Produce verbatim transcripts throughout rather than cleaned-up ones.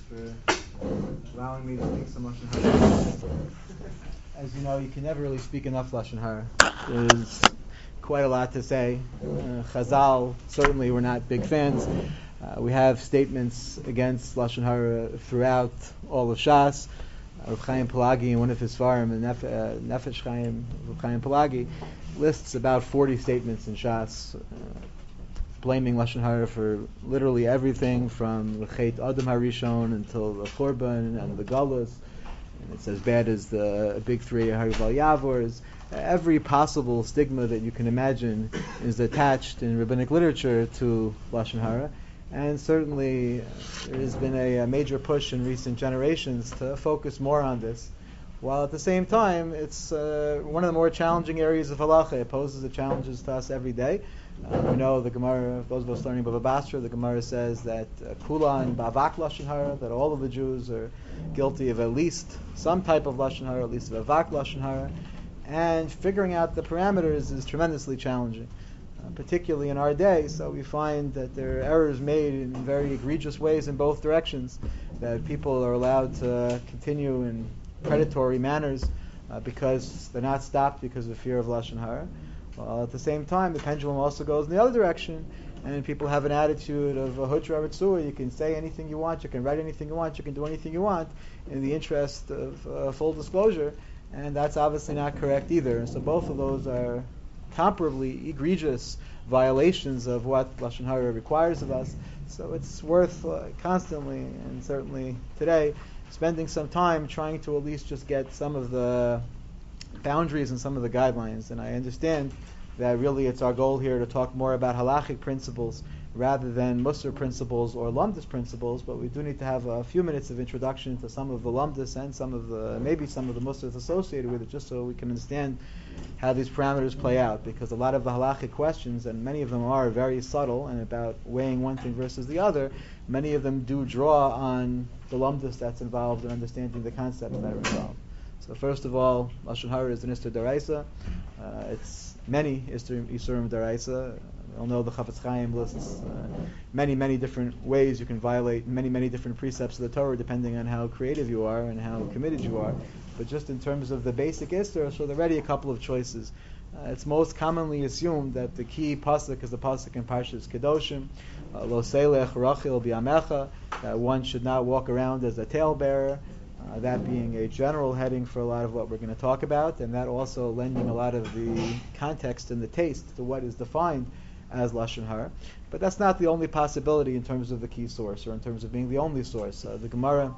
for allowing me to speak so much in Hara. As you know, you can never really speak enough Lashon Hara. There's quite a lot to say. Uh, Chazal, certainly we're not big fans. Uh, we have statements against Lashon Hara throughout all of Shas. Uh, Rav Chaim Pelagi, in one of his farm, Nef- uh, Nefesh Chaim, Rav Chaim Pelagi, lists about forty statements in Shas, uh, blaming Lashon Hara for literally everything from the Chet Adam Harishon until the Churban and the Galus. And it's as bad as the big three Harival Yavors. Every possible stigma that you can imagine is attached in rabbinic literature to Lashon Hara. And certainly uh, there has been a, a major push in recent generations to focus more on this. While at the same time, it's uh, one of the more challenging areas of halacha. It poses the challenges to us every day. Uh, we know the Gemara, those of us learning Bava Basra, the Gemara says that Kula and Bavak Lashon Hara, that all of the Jews are guilty of at least some type of Lashon Hara, at least of Avak Lashon Hara. And figuring out the parameters is tremendously challenging, uh, particularly in our day. So we find that there are errors made in very egregious ways in both directions, that people are allowed to continue in predatory manners uh, because they're not stopped because of fear of Lashon Hara. While at the same time, the pendulum also goes in the other direction, and people have an attitude of a hutra ritzua. You can say anything you want, you can write anything you want, you can do anything you want in the interest of uh, full disclosure, and that's obviously not correct either. So both of those are comparably egregious violations of what Lashon Hara requires of us. So it's worth uh, constantly, and certainly today, spending some time trying to at least just get some of the boundaries and some of the guidelines. And I understand that really it's our goal here to talk more about halachic principles rather than Musar principles or Lumdus principles, but we do need to have a few minutes of introduction to some of the Lumdus and some of the, maybe some of the Musars associated with it, just so we can understand how these parameters play out, because a lot of the halachic questions, and many of them are very subtle and about weighing one thing versus the other, many of them do draw on the Lumdus that's involved in understanding the concepts that are involved. So first of all, Lashon Hara is an Istur Daraisa. Uh, it's many Istur, Isurim Daraisa. We all know the Chafetz Chaim lists uh, many, many different ways you can violate many, many different precepts of the Torah, depending on how creative you are and how committed you are. But just in terms of the basic Istur, so there are already a couple of choices. Uh, it's most commonly assumed that the key pasuk is the pasuk in Parshas Kedoshim, uh, Lo Selech Rachel B'Yamecha, that one should not walk around as a talebearer. Uh, that being a general heading for a lot of what we're going to talk about, and that also lending a lot of the context and the taste to what is defined as Lashon Hara. But that's not the only possibility in terms of the key source, or in terms of being the only source. Uh, the Gemara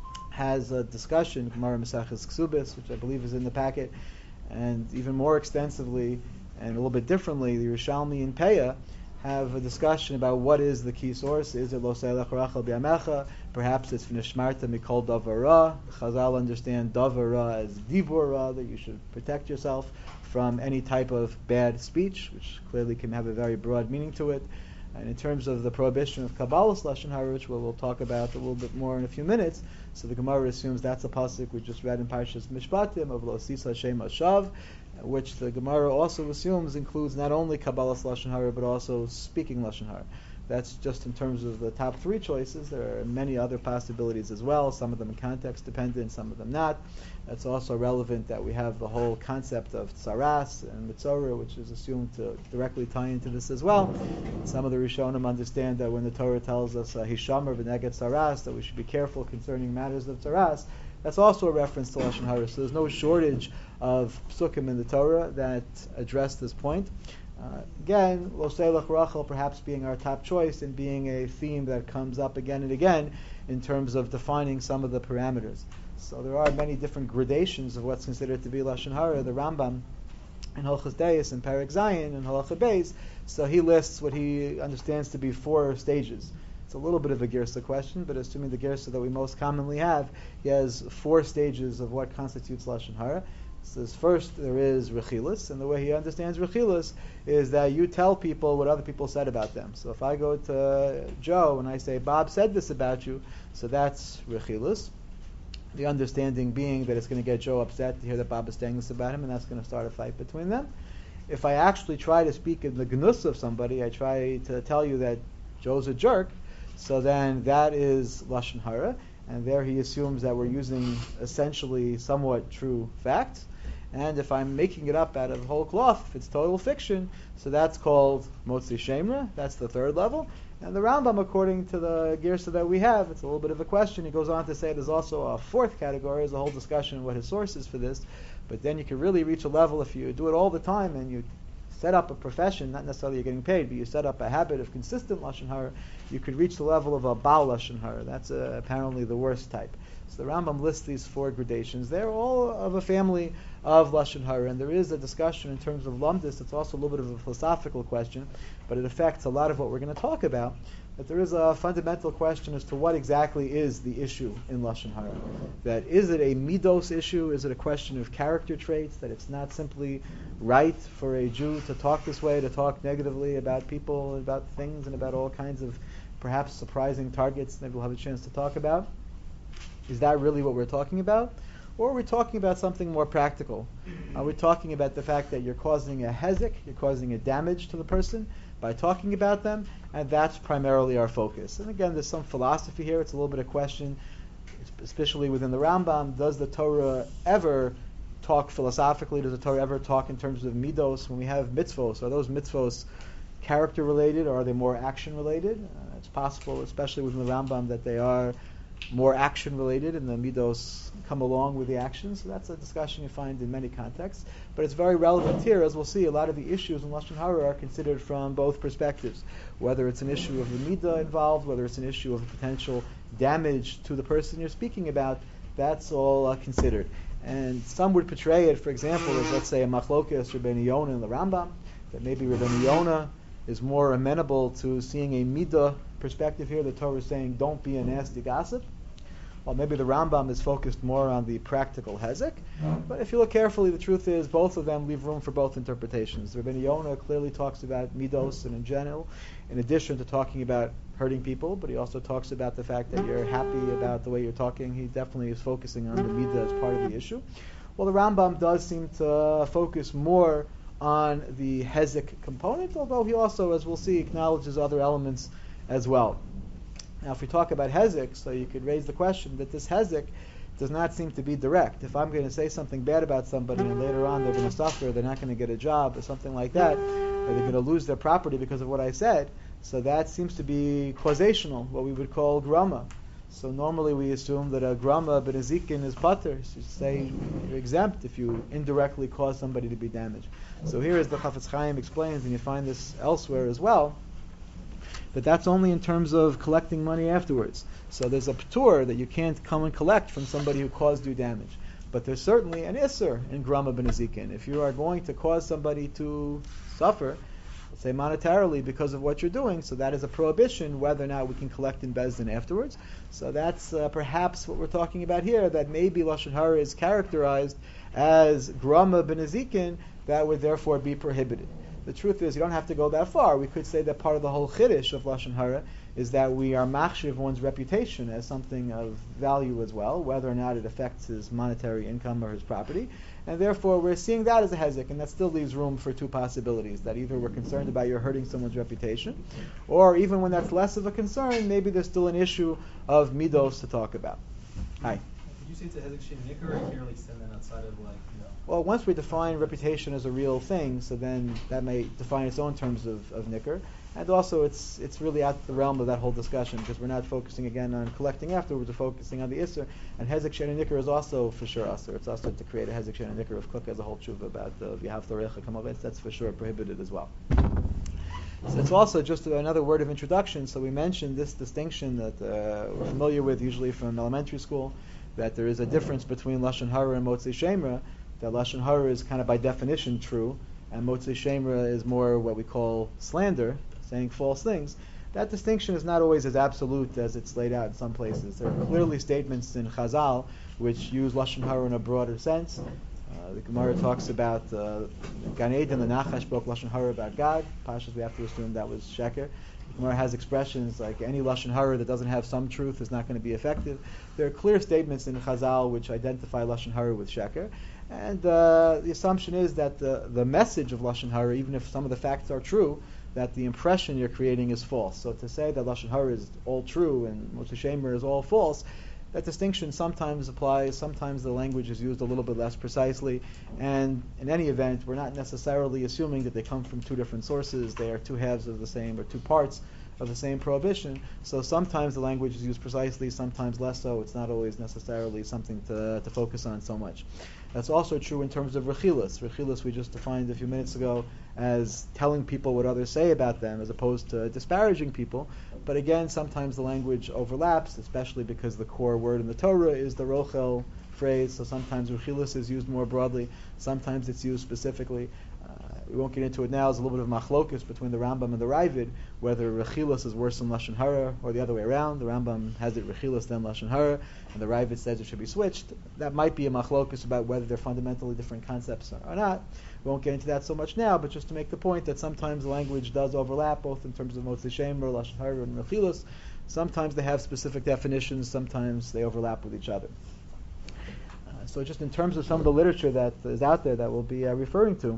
has a discussion, Gemara Maseches Ksubis, which I believe is in the packet, and even more extensively and a little bit differently, the Yerushalmi and Peah have a discussion about what is the key source. Is it Lo Selech Rachel B'Yamecha? Perhaps it's V'nishmarta Mikol Davar Ra. Chazal understand Davar Ra as Dibur Ra, that you should protect yourself from any type of bad speech, which clearly can have a very broad meaning to it. And in terms of the prohibition of Kabbalah's Lashon Hara, which we'll, we'll talk about a little bit more in a few minutes, so the Gemara assumes that's a pasuk we just read in Parshas Mishpatim of Lo Sisa Shem Hashav, which the Gemara also assumes includes not only Kabbalah's Lashon Hara, but also speaking Lashon Hara. That's just in terms of the top three choices. There are many other possibilities as well, some of them context dependent, some of them not. It's also relevant that we have the whole concept of tsaras and mitzorah, which is assumed to directly tie into this as well. Some of the Rishonim understand that when the Torah tells us hishamer v'neged tsaras, that we should be careful concerning matters of tsaras, that's also a reference to Lashon Hara. So there's no shortage of psukim in the Torah that address this point. Uh, again, Lo Selech Rachel perhaps being our top choice and being a theme that comes up again and again in terms of defining some of the parameters. So there are many different gradations of what's considered to be Lashon Hara. The Rambam in Hilchos Deis and Perek Zayin and Halacha Beis, so he lists what he understands to be four stages. It's a little bit of a Girsa question, but assuming the Girsa that we most commonly have, he has four stages of what constitutes Lashon Hara. Says first there is Rechilus, and the way he understands Rechilus is that you tell people what other people said about them. So if I go to Joe and I say, Bob said this about you, so that's Rechilus. The understanding being that it's going to get Joe upset to hear that Bob is saying this about him, and that's going to start a fight between them. If I actually try to speak in the gnus of somebody, I try to tell you that Joe's a jerk, so then that is Lashon Hara. and there he assumes that we're using essentially somewhat true facts. And if I'm making it up out of whole cloth, if it's total fiction, so that's called Motzi Shemra. That's the third level. And the Rambam, according to the Girsa that we have, it's a little bit of a question. He goes on to say there's also a fourth category. There's a whole discussion of what his source is for this. But then you can really reach a level if you do it all the time and you set up a profession, not necessarily you're getting paid, but you set up a habit of consistent Lashon Hara, you could reach the level of a Baal Lashon Hara. That's uh, apparently the worst type. So the Rambam lists these four gradations. They're all of a family of Lashon Hara, and there is a discussion in terms of Lamdis. It's also a little bit of a philosophical question, but it affects a lot of what we're going to talk about. But there is a fundamental question as to what exactly is the issue in Lashon Hara. That is it a midos issue? Is it a question of character traits? That it's not simply right for a Jew to talk this way, to talk negatively about people, about things, and about all kinds of perhaps surprising targets maybe we'll have a chance to talk about? Is that really what we're talking about? Or are we talking about something more practical? Are we talking about the fact that you're causing a hezek, you're causing a damage to the person by talking about them, and that's primarily our focus. And again, there's some philosophy here. It's a little bit of question, especially within the Rambam. Does the Torah ever talk philosophically? Does the Torah ever talk in terms of midos? When we have mitzvos, are those mitzvos character related or are they more action related? Uh, it's possible, especially within the Rambam, that they are more action related and the midos come along with the action. So that's a discussion you find in many contexts. But it's very relevant here. As we'll see, a lot of the issues in Lashon Hara are considered from both perspectives. Whether it's an issue of the midah involved, whether it's an issue of potential damage to the person you're speaking about, that's all uh, considered. And some would portray it, for example, as, let's say, a machlokas Rabbeinu Yonah and the Rambam, that maybe Rabbeinu Yonah is more amenable to seeing a midah perspective here. The Torah is saying, don't be a nasty gossip. Well, maybe the Rambam is focused more on the practical hezek. But if you look carefully, the truth is both of them leave room for both interpretations. Rabbeinu Yonah clearly talks about midos and in general, in addition to talking about hurting people, but he also talks about the fact that you're happy about the way you're talking. He definitely is focusing on the midah as part of the issue. Well, the Rambam does seem to focus more on the hezek component, although he also, as we'll see, acknowledges other elements as well. Now, if we talk about hezek, so you could raise the question that this hezek does not seem to be direct. If I'm going to say something bad about somebody and later on they're going to suffer, they're not going to get a job or something like that, or they're going to lose their property because of what I said, so that seems to be causational, what we would call grama. So normally we assume that a grama b'nezikin is pater. So you say you're exempt if you indirectly cause somebody to be damaged. So here, as the Chafetz Chaim explains, and you find this elsewhere as well, but that's only in terms of collecting money afterwards. So there's a p'tur that you can't come and collect from somebody who caused you damage. But there's certainly an isser in grama b'nezikin. If you are going to cause somebody to suffer, let's say monetarily because of what you're doing, so that is a prohibition whether or not we can collect in Beis Din afterwards. So that's uh, perhaps what we're talking about here, that maybe Lashon Hara is characterized as grama b'nezikin, that would therefore be prohibited. The truth is, you don't have to go that far. We could say that part of the whole chiddush of Lashon Hara is that we are machshiv one's reputation as something of value as well, whether or not it affects his monetary income or his property. And therefore, we're seeing that as a hezek, and that still leaves room for two possibilities, that either we're concerned about you're hurting someone's reputation, or even when that's less of a concern, maybe there's still an issue of midos to talk about. Hi. Did you say it's a hezek shem nikar, or you can't really extend that outside of, like, you know? Well, once we define reputation as a real thing, so then that may define its own terms of, of nikar. And also, it's it's really out the realm of that whole discussion, because we're not focusing again on collecting afterwards, we're focusing on the isser. And hezek shen nikar is also for sure usher. It's also to create a hezek shen nikar of cook as a whole tshuva about the v'yahavta recha kamavetz. That's for sure prohibited as well. So it's also just another word of introduction. So we mentioned this distinction that uh, we're familiar with usually from elementary school, that there is a difference between Lashon Hara and Motzi Shemra, that Lashon Hara is kind of by definition true, and Motzi Shemra is more what we call slander, saying false things. That distinction is not always as absolute as it's laid out in some places. There are clearly statements in Chazal which use Lashon Hara in a broader sense. Uh, the Gemara talks about uh, Gan Eden, the Nachash spoke Lashon Hara about God. Pashas, we have to assume that was Sheker. The Gemara has expressions like any Lashon Hara that doesn't have some truth is not going to be effective. There are clear statements in Chazal which identify Lashon Hara with Sheker. And uh, the assumption is that the, the message of Lashon Hara, even if some of the facts are true, that the impression you're creating is false. So to say that Lashon Hara is all true and Motzi Shemra is all false, that distinction sometimes applies, sometimes the language is used a little bit less precisely, and in any event, we're not necessarily assuming that they come from two different sources, they are two halves of the same, or two parts of the same prohibition. So sometimes the language is used precisely, sometimes less so. It's not always necessarily something to, to focus on so much. That's also true in terms of rechilas. Rechilas we just defined a few minutes ago as telling people what others say about them as opposed to disparaging people. But again, sometimes the language overlaps, especially because the core word in the Torah is the rochel phrase. So sometimes rechilas is used more broadly, sometimes it's used specifically. We won't get into it now. There's a little bit of machlokus between the Rambam and the Ravid, whether rechilas is worse than lashon hara or the other way around. The Rambam has it rechilas then lashon hara, and the Ravid says it should be switched. That might be a machlokus about whether they're fundamentally different concepts or not. We won't get into that so much now, but just to make the point that sometimes the language does overlap, both in terms of motzi shemer, lashon hara, and rechilas. Sometimes they have specific definitions. Sometimes they overlap with each other. Uh, so just in terms of some of the literature that is out there that we'll be uh, referring to.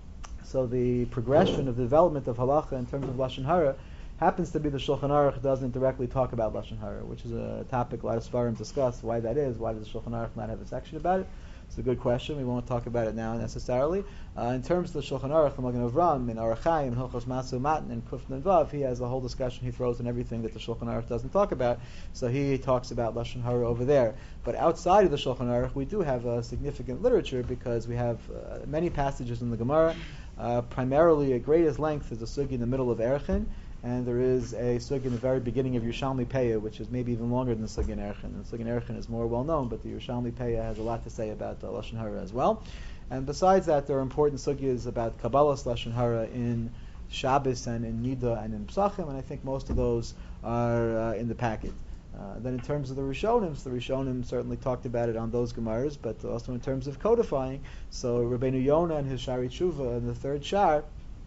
So the progression of the development of halacha in terms of lashon hara happens to be the Shulchan Aruch doesn't directly talk about lashon hara, which is a topic a lot of Sfarim discuss. Why that is? Why does the Shulchan Aruch not have a section about it? It's a good question. We won't talk about it now necessarily. Uh, in terms of the Shulchan Aruch, the Magen Avram, in Orach Chaim, Hilchos Masu Matan, and Kuf Nun Vav, he has a whole discussion. He throws in everything that the Shulchan Aruch doesn't talk about. So he talks about lashon hara over there. But outside of the Shulchan Aruch, we do have a significant literature because we have uh, many passages in the Gemara. Uh, primarily, at greatest length, is a sugi in the middle of Erchin, and there is a sugi in the very beginning of Yerushalmi Peah, which is maybe even longer than the sugi in Erchin. The sugi in Erchin is more well known, but the Yerushalmi Peah has a lot to say about uh, lashon hara as well. And besides that, there are important sugyas about Kabbalah's lashon hara in Shabbos and in Nida and in Psachim, and I think most of those are uh, in the packet. Uh, then in terms of the Rishonim, the Rishonim certainly talked about it on those Gemaras, but also in terms of codifying. So Rabbeinu Yonah and his Shari Tshuva in the third Shar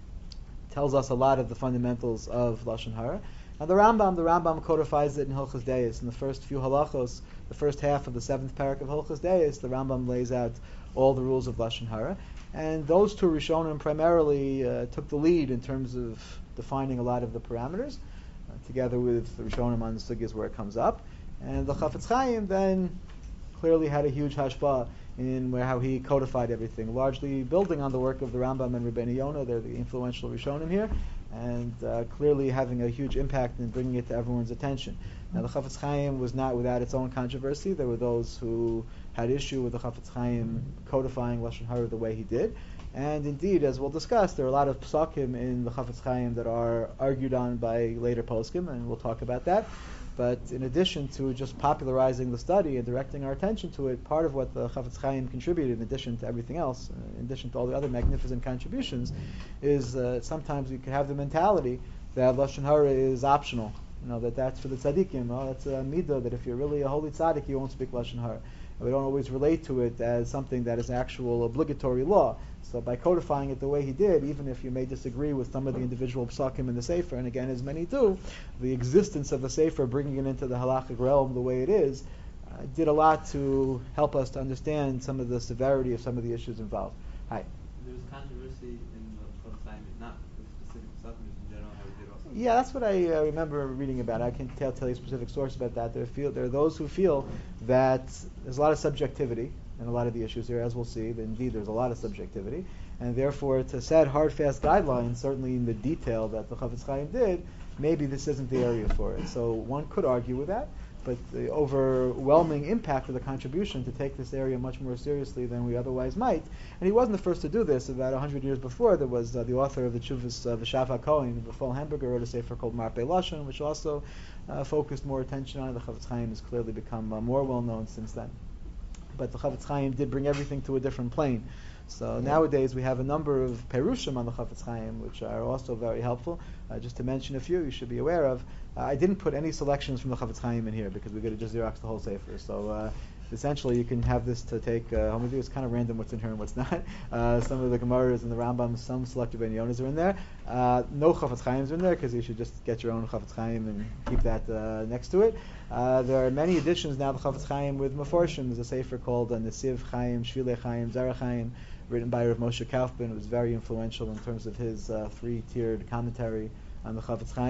tells us a lot of the fundamentals of lashon hara. And the Rambam, the Rambam codifies it in Hilchos Deis. In the first few halachos, the first half of the seventh parak of Hilchos Deis, the Rambam lays out all the rules of lashon hara. And those two Rishonim primarily uh, took the lead in terms of defining a lot of the parameters, together with the Rishonim on the sugyas where it comes up. And the Chafetz Chaim then clearly had a huge hashpah in where how he codified everything, largely building on the work of the Rambam and Rabbeinu Yonah. They're the influential Rishonim here, and uh, clearly having a huge impact in bringing it to everyone's attention. Now the Chafetz Chaim was not without its own controversy. There were those who had issue with the Chafetz Chaim codifying lashon hara the way he did. And indeed, as we'll discuss, there are a lot of psakim in the Chafetz Chaim that are argued on by later poskim, and we'll talk about that. But in addition to just popularizing the study and directing our attention to it, part of what the Chafetz Chaim contributed, in addition to everything else, in addition to all the other magnificent contributions, is uh, sometimes we could have the mentality that lashon hara is optional. You know, that that's for the tzaddikim. Oh, that's a midah that if you're really a holy tzaddik, you won't speak lashon hara. We don't always relate to it as something that is actual obligatory law. So by codifying it the way he did, even if you may disagree with some of the individual psakim in the Sefer, and again, as many do, the existence of the Sefer, bringing it into the halachic realm the way it is, uh, did a lot to help us to understand some of the severity of some of the issues involved. Hi. There was controversy in the Chafetz Chaim, not with specific psakim, in general, how he did also. Yeah, that's what I uh, remember reading about. I can tell, tell you a specific source about that. There, feel, there are those who feel that there's a lot of subjectivity in a lot of the issues here, as we'll see. Indeed, there's a lot of subjectivity, and therefore to set hard, fast guidelines, certainly in the detail that the Chafetz Chaim did, maybe this isn't the area for it. So one could argue with that, but the overwhelming impact of the contribution to take this area much more seriously than we otherwise might. And he wasn't the first to do this. About a hundred years before, there was uh, the author of the Tshuvas uh, V'Shav HaKohen, B'fol Hamburger, wrote a sefer called Marpei Lashon, which also uh, focused more attention on it. The Chafetz Chaim has clearly become uh, more well known since then. But the Chafetz Chaim did bring everything to a different plane. So nowadays we have a number of perushim on the Chafetz Chaim, which are also very helpful. Uh, just to mention a few, you should be aware of. Uh, I didn't put any selections from the Chafetz Chaim in here because we're going to just Xerox the whole sefer. So uh, essentially, you can have this to take. Uh, how many do? It's kind of random what's in here and what's not. Uh, some of the Gemaras and the Rambam, some selected Ben Yonas are in there. Uh, no Chafetz Chaims are in there because you should just get your own Chafetz Chaim and keep that uh, next to it. Uh, there are many editions now of the Chafetz Chaim with Meforshim. There's a sefer called uh, Nesiv Chaim, Shvilei Chaim, Zara Chaim, written by Rav Moshe Kaufman. It was very influential in terms of his uh, three-tiered commentary on the Chafetz Chaim.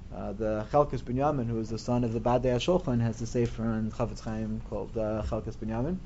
Uh, the Chelkas Binyamin, who is the son of the Badei HaShulchan, has a sefer on Chavetz Chaim called uh, Chelkas Binyamin.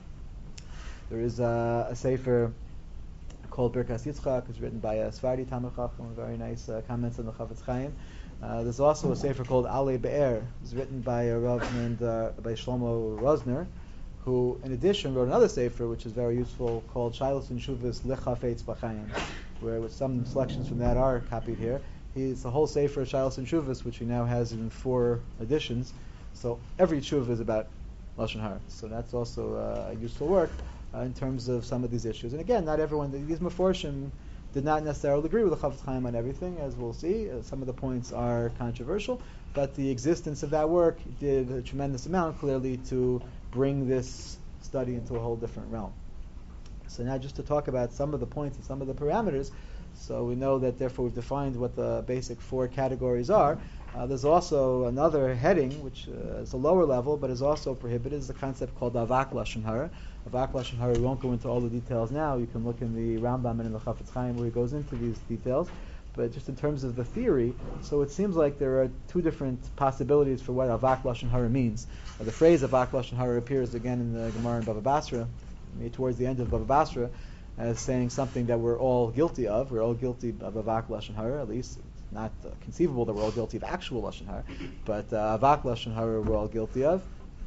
There is uh, a sefer called Birkas Yitzchak, it's written by a Sephardi Talmid Chacham, very nice uh, comments on the Chavetz Chaim. Uh, there's also a sefer called Alei Be'er, it's written by a Rav named uh, by Shlomo Rosner, who in addition wrote another sefer which is very useful called Shilos and Shuvas Lechafetz B'Chaim, where with some selections from that are copied here. He's the whole sefer of Shilos and Shuvas, which he now has in four editions. So every shuv is about Lashon Hara. So that's also uh, a useful work uh, in terms of some of these issues. And again, not everyone, these Meforshim did not necessarily agree with the Chavetz Chaim on everything, as we'll see. Uh, some of the points are controversial, but the existence of that work did a tremendous amount, clearly, to bring this study into a whole different realm. So now just to talk about some of the points and some of the parameters, so we know that therefore we've defined what the basic four categories are. Uh, there's also another heading, which uh, is a lower level, but is also prohibited, is a concept called Avak Lashon Hara. Avak Lashon Hara, we won't go into all the details now. You can look in the Rambam and in the Chavetz Chaim where he goes into these details. But just in terms of the theory, so it seems like there are two different possibilities for what Avak Lashon Hara means. Uh, the phrase Avak Lashon Hara appears again in the Gemara in Bava Basra, towards the end of Bava Basra, as saying something that we're all guilty of. We're all guilty of Avak Lashon Hara, at least. It's not uh, conceivable that we're all guilty of actual Lashon Hara, but uh, Avak Lashon Hara we're all guilty of.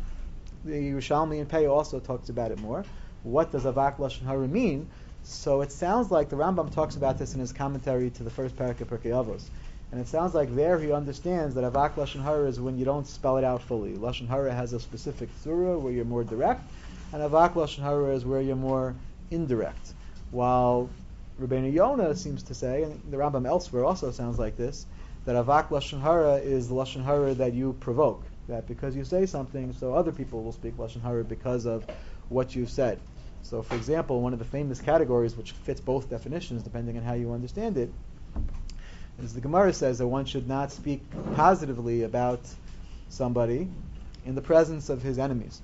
The Yerushalmi and Pei also talks about it more. What does Avak Lashon Hara mean? So it sounds like the Rambam talks about this in his commentary to the first parak of Pirkei Avos. And it sounds like there he understands that Avak Lashon Hara is when you don't spell it out fully. Lashon Hara has a specific surah where you're more direct, and Avak Lashon Hara is where you're more indirect. While Rabbeinu Yonah seems to say, and the Rambam elsewhere also sounds like this, that Avak Lashon Hara is the Lashon Hara that you provoke. That because you say something, so other people will speak Lashon Hara because of what you've said. So, for example, one of the famous categories which fits both definitions, depending on how you understand it, is the Gemara says that one should not speak positively about somebody in the presence of his enemies.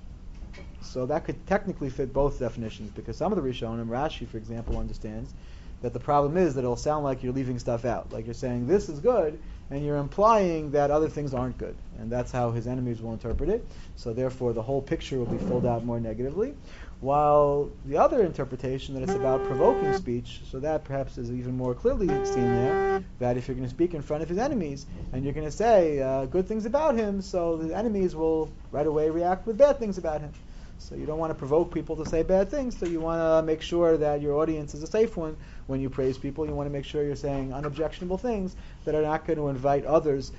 So that could technically fit both definitions, because some of the Rishonim, Rashi, for example, understands that the problem is that it'll sound like you're leaving stuff out. Like you're saying, this is good, and you're implying that other things aren't good. And that's how his enemies will interpret it. So therefore, the whole picture will be filled out more negatively. While the other interpretation, that it's about provoking speech, so that perhaps is even more clearly seen there, that if you're going to speak in front of his enemies, and you're going to say uh, good things about him, so the enemies will right away react with bad things about him. So you don't want to provoke people to say bad things, so you want to make sure that your audience is a safe one. When you praise people, you want to make sure you're saying unobjectionable things that are not going to invite others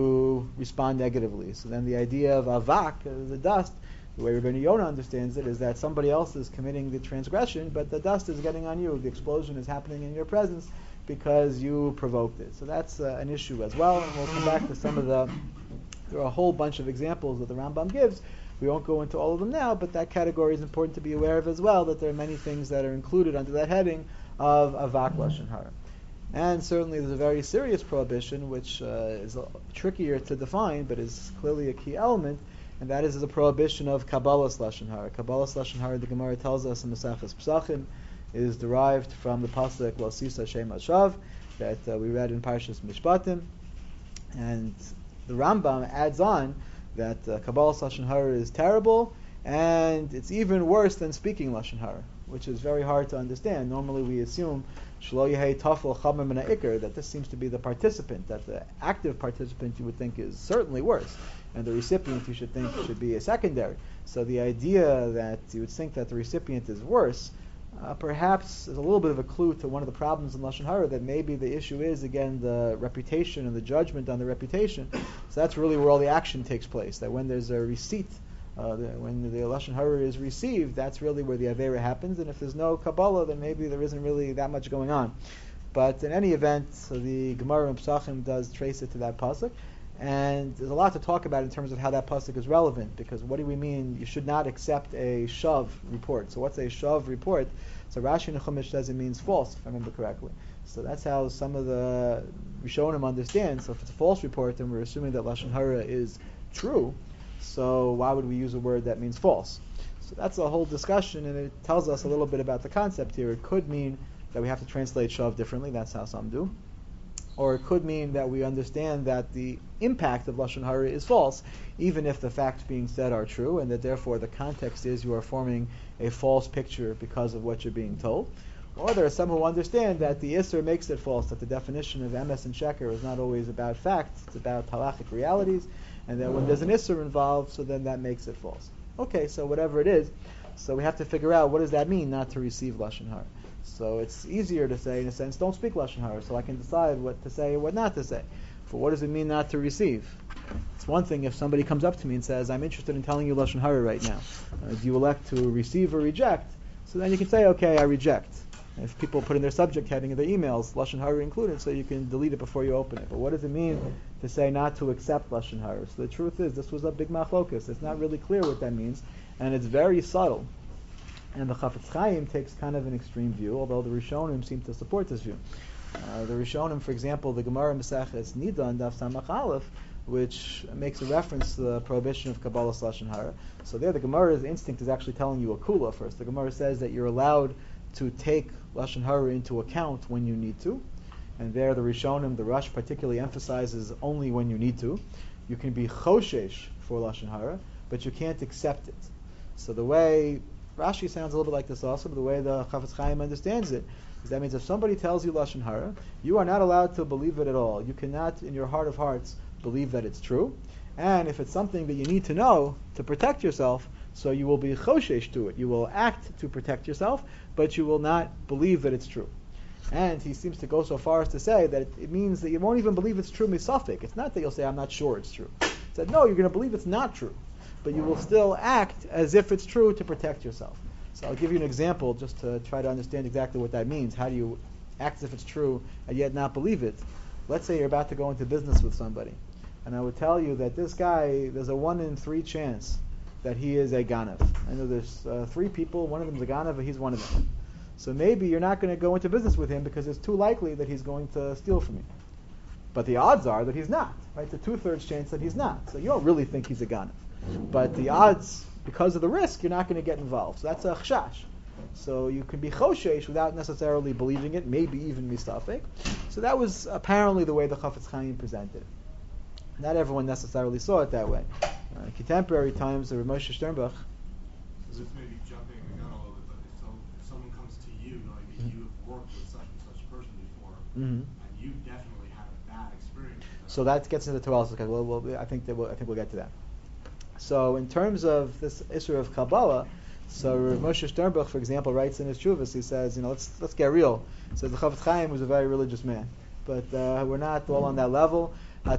to respond negatively. So then the idea of avak, uh, the dust, the way Rabbeinu Yonah understands it, is that somebody else is committing the transgression, but the dust is getting on you. The explosion is happening in your presence because you provoked it. So that's uh, an issue as well, and we'll come back to some of the... There are a whole bunch of examples that the Rambam gives. We won't go into all of them now, but that category is important to be aware of as well, that there are many things that are included under that heading of Avak Lashon Hara. And certainly there's a very serious prohibition, which uh, is a, trickier to define, but is clearly a key element, and that is the prohibition of Kabbalas Lashon Hara. Kabbalas Lashon Hara, the Gemara tells us in Maseches Pesachim, is derived from the pasuk Lo Sisa Shem Hashav that uh, we read in Parshas Mishpatim, and the Rambam adds on that uh, Kabbalas Lashon Hara is terrible, and it's even worse than speaking Lashon Hara, which is very hard to understand. Normally we assume Shlo Yehei Tafel Chamer Min Ha'ikar, that this seems to be the participant, that the active participant you would think is certainly worse, and the recipient you should think should be a secondary. So the idea that you would think that the recipient is worse, uh, perhaps is a little bit of a clue to one of the problems in Lashon Hara, that maybe the issue is, again, the reputation and the judgment on the reputation. So that's really where all the action takes place, that when there's a receipt, uh, the, when the Lashon Hara is received, that's really where the Aveira happens, and if there's no Kabbalah, then maybe there isn't really that much going on. But in any event, so the Gemara in Pesachim does trace it to that pasuk, and there's a lot to talk about in terms of how that pasuk is relevant, because what do we mean? You should not accept a shav report. So what's a shav report? So Rashi in the Chumash says it means false, if I remember correctly. So that's how some of the Rishonim understand. So if it's a false report, then we're assuming that Lashon Hara is true. So why would we use a word that means false? So that's a whole discussion, and it tells us a little bit about the concept here. It could mean that we have to translate shav differently. That's how some do. or it could mean that we understand that the impact of Lashon Hara is false, even if the facts being said are true, and that therefore the context is you are forming a false picture because of what you're being told. Or there are some who understand that the Isser makes it false, that the definition of emes and sheker is not always about facts, it's about halachic realities, and that when there's an Isser involved, so then that makes it false. Okay, so whatever it is, so we have to figure out what does that mean, not to receive Lashon Hara. So it's easier to say, in a sense, don't speak Lashon Hara, so I can decide what to say and what not to say. For what does it mean not to receive? It's one thing if somebody comes up to me and says, I'm interested in telling you Lashon Hara right now. Uh, do you elect to receive or reject? So then you can say, okay, I reject. If people put in their subject heading of their emails, Lashon Hara included, so you can delete it before you open it. But what does it mean to say not to accept Lashon Hara? So the truth is, this was a big machlokus. It's not really clear what that means, and it's very subtle. And the Chafetz Chaim takes kind of an extreme view, although the Rishonim seem to support this view. Uh, the Rishonim, for example, the Gemara Maseches Nida and Daf Samach Aleph, which makes a reference to the prohibition of Kabbalah Lashon Hara. So there, the Gemara's instinct is actually telling you a kula first. The Gemara says that you're allowed to take Lashon Hara into account when you need to. And there the Rishonim, the Rush particularly emphasizes only when you need to. You can be choshesh for Lashon Hara, but you can't accept it. So the way, Rashi sounds a little bit like this also, but the way the Chafetz Chaim understands it, is that means if somebody tells you Lashon Hara, you are not allowed to believe it at all. You cannot, in your heart of hearts, believe that it's true. And if it's something that you need to know to protect yourself, so you will be choshesh to it. You will act to protect yourself, but you will not believe that it's true. And he seems to go so far as to say that it, it means that you won't even believe it's true misafik. It's not that you'll say, I'm not sure it's true. He said, no, you're going to believe it's not true. But you will still act as if it's true to protect yourself. So I'll give you an example just to try to understand exactly what that means. How do you act as if it's true and yet not believe it? Let's say you're about to go into business with somebody. And I would tell you that this guy, there's a one in three chance that he is a ganav. I know there's uh, three people, one of them is a ganav, and he's one of them. So maybe you're not going to go into business with him because it's too likely that he's going to steal from you. But the odds are that he's not, right? It's a two-thirds chance that he's not. So you don't really think he's a ganav. But the odds, because of the risk, you're not going to get involved. So that's a chashash. So you can be choshesh without necessarily believing it, maybe even mistafek. So that was apparently the way the Chafetz Chaim presented it. Not everyone necessarily saw it that way. Uh, in contemporary times, the Rav Moshe Sternbuch. So this may be jumping the gun a little bit, but if, so, if someone comes to you knowing that mm-hmm. you have worked with such and such person before, mm-hmm. and you definitely had a bad experience with that. So that gets into the Torah. Okay, well, well, I think that we'll, I think we'll get to that. So in terms of this issue of Kabbalah, so Rav Moshe Sternbuch, for example, writes in his Chuvas, he says, you know, let's let's get real. He says the Chafetz Chaim was a very religious man, but uh, we're not all on that level. Uh,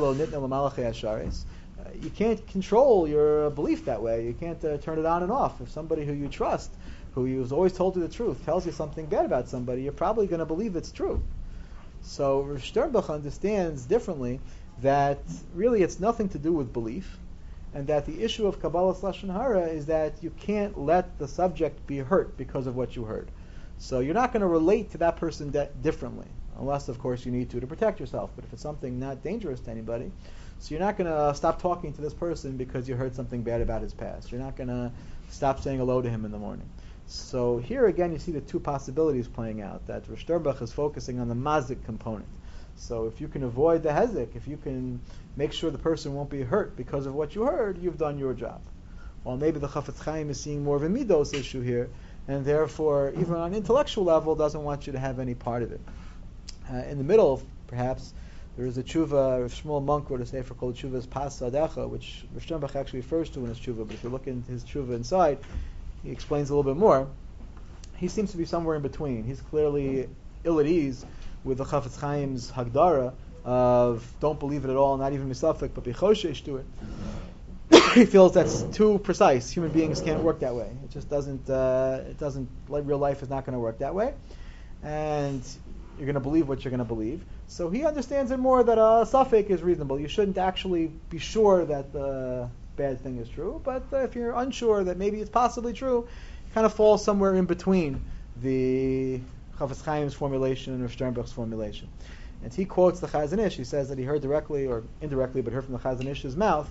you can't control your belief that way. You can't uh, turn it on and off. If somebody who you trust, who you've always told you the truth, tells you something bad about somebody, you're probably going to believe it's true. So Rav Sternbuch understands differently that really it's nothing to do with belief, and that the issue of Kabbalah Lashon Hara is that you can't let the subject be hurt because of what you heard. So you're not going to relate to that person de- differently. Unless, of course, you need to to protect yourself. But if it's something not dangerous to anybody, so you're not going to stop talking to this person because you heard something bad about his past. You're not going to stop saying hello to him in the morning. So here again, you see the two possibilities playing out. That Rav Sternbuch is focusing on the mazik component. So if you can avoid the hezek, if you can make sure the person won't be hurt because of what you heard, you've done your job. While maybe the Chafetz Chaim is seeing more of a midos issue here, and therefore, even on an intellectual level, doesn't want you to have any part of it. Uh, in the middle, perhaps, there is a tshuva. Rav Shmuel Monk wrote a sefer called Tshuva's Pas Sadecha, which Rav Sternbuch actually refers to in his tshuva. But if you look into his tshuva inside, he explains a little bit more. He seems to be somewhere in between. He's clearly ill at ease with the Chafetz Chaim's Hagdara of don't believe it at all, not even misafik, but be choshesh to it. He feels that's too precise. Human beings can't work that way. It just doesn't. Uh, it doesn't. Like real life is not going to work that way, and you're going to believe what you're going to believe. So he understands it more that a suffix is reasonable. You shouldn't actually be sure that the bad thing is true, but uh, if you're unsure that maybe it's possibly true, it kind of falls somewhere in between the Chafetz Chaim's formulation and Rav Sternbuch's formulation. And he quotes the Chazon Ish. He says that he heard directly or indirectly, but heard from the Chazon Ish's mouth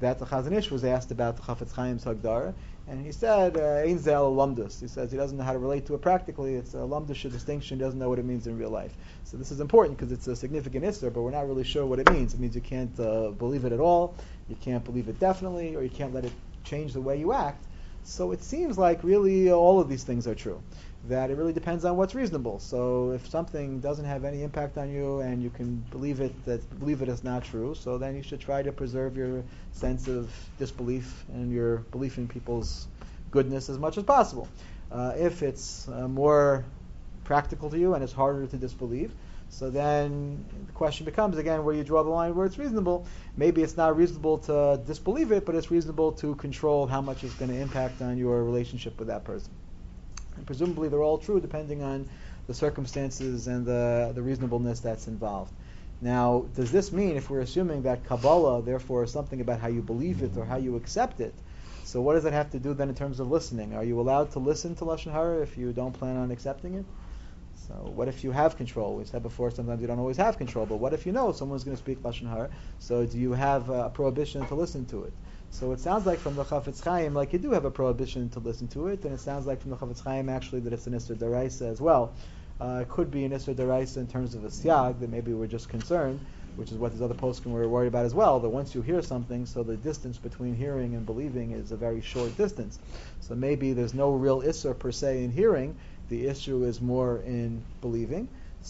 that the Chazon Ish was asked about the Chafetz Chaim's Hagdara, and he said, Ein Zel Lumdus. He says he doesn't know how to relate to it practically. It's a Lumdus distinction. He doesn't know what it means in real life. So this is important because it's a significant Isser, but we're not really sure what it means. It means you can't uh, believe it at all, you can't believe it definitely, or you can't let it change the way you act. So it seems like really all of these things are true. That it really depends on what's reasonable. So if something doesn't have any impact on you and you can believe it that believe it is not true, so then you should try to preserve your sense of disbelief and your belief in people's goodness as much as possible. Uh, if it's uh, more practical to you and it's harder to disbelieve, so then the question becomes again where you draw the line where it's reasonable. Maybe it's not reasonable to disbelieve it, but it's reasonable to control how much it's going to impact on your relationship with that person. And presumably they're all true depending on the circumstances and the, the reasonableness that's involved. Now, does this mean, if we're assuming that Kabbalah, therefore, is something about how you believe it or how you accept it, so what does that have to do then in terms of listening? Are you allowed to listen to Lashon Hara if you don't plan on accepting it? So what if you have control? We said before, sometimes you don't always have control, but what if you know someone's going to speak Lashon Hara? So do you have a prohibition to listen to it? So it sounds like from the Chafetz Chaim, like you do have a prohibition to listen to it, and it sounds like from the Chafetz Chaim actually that it's an Isser Daraisa as well. Uh, it could be an Isser Daraisa in terms of a Siyag, that maybe we're just concerned, which is what these other poskim were worried about as well, that once you hear something, so the distance between hearing and believing is a very short distance. So maybe there's no real Isser per se in hearing, the issue is more in believing.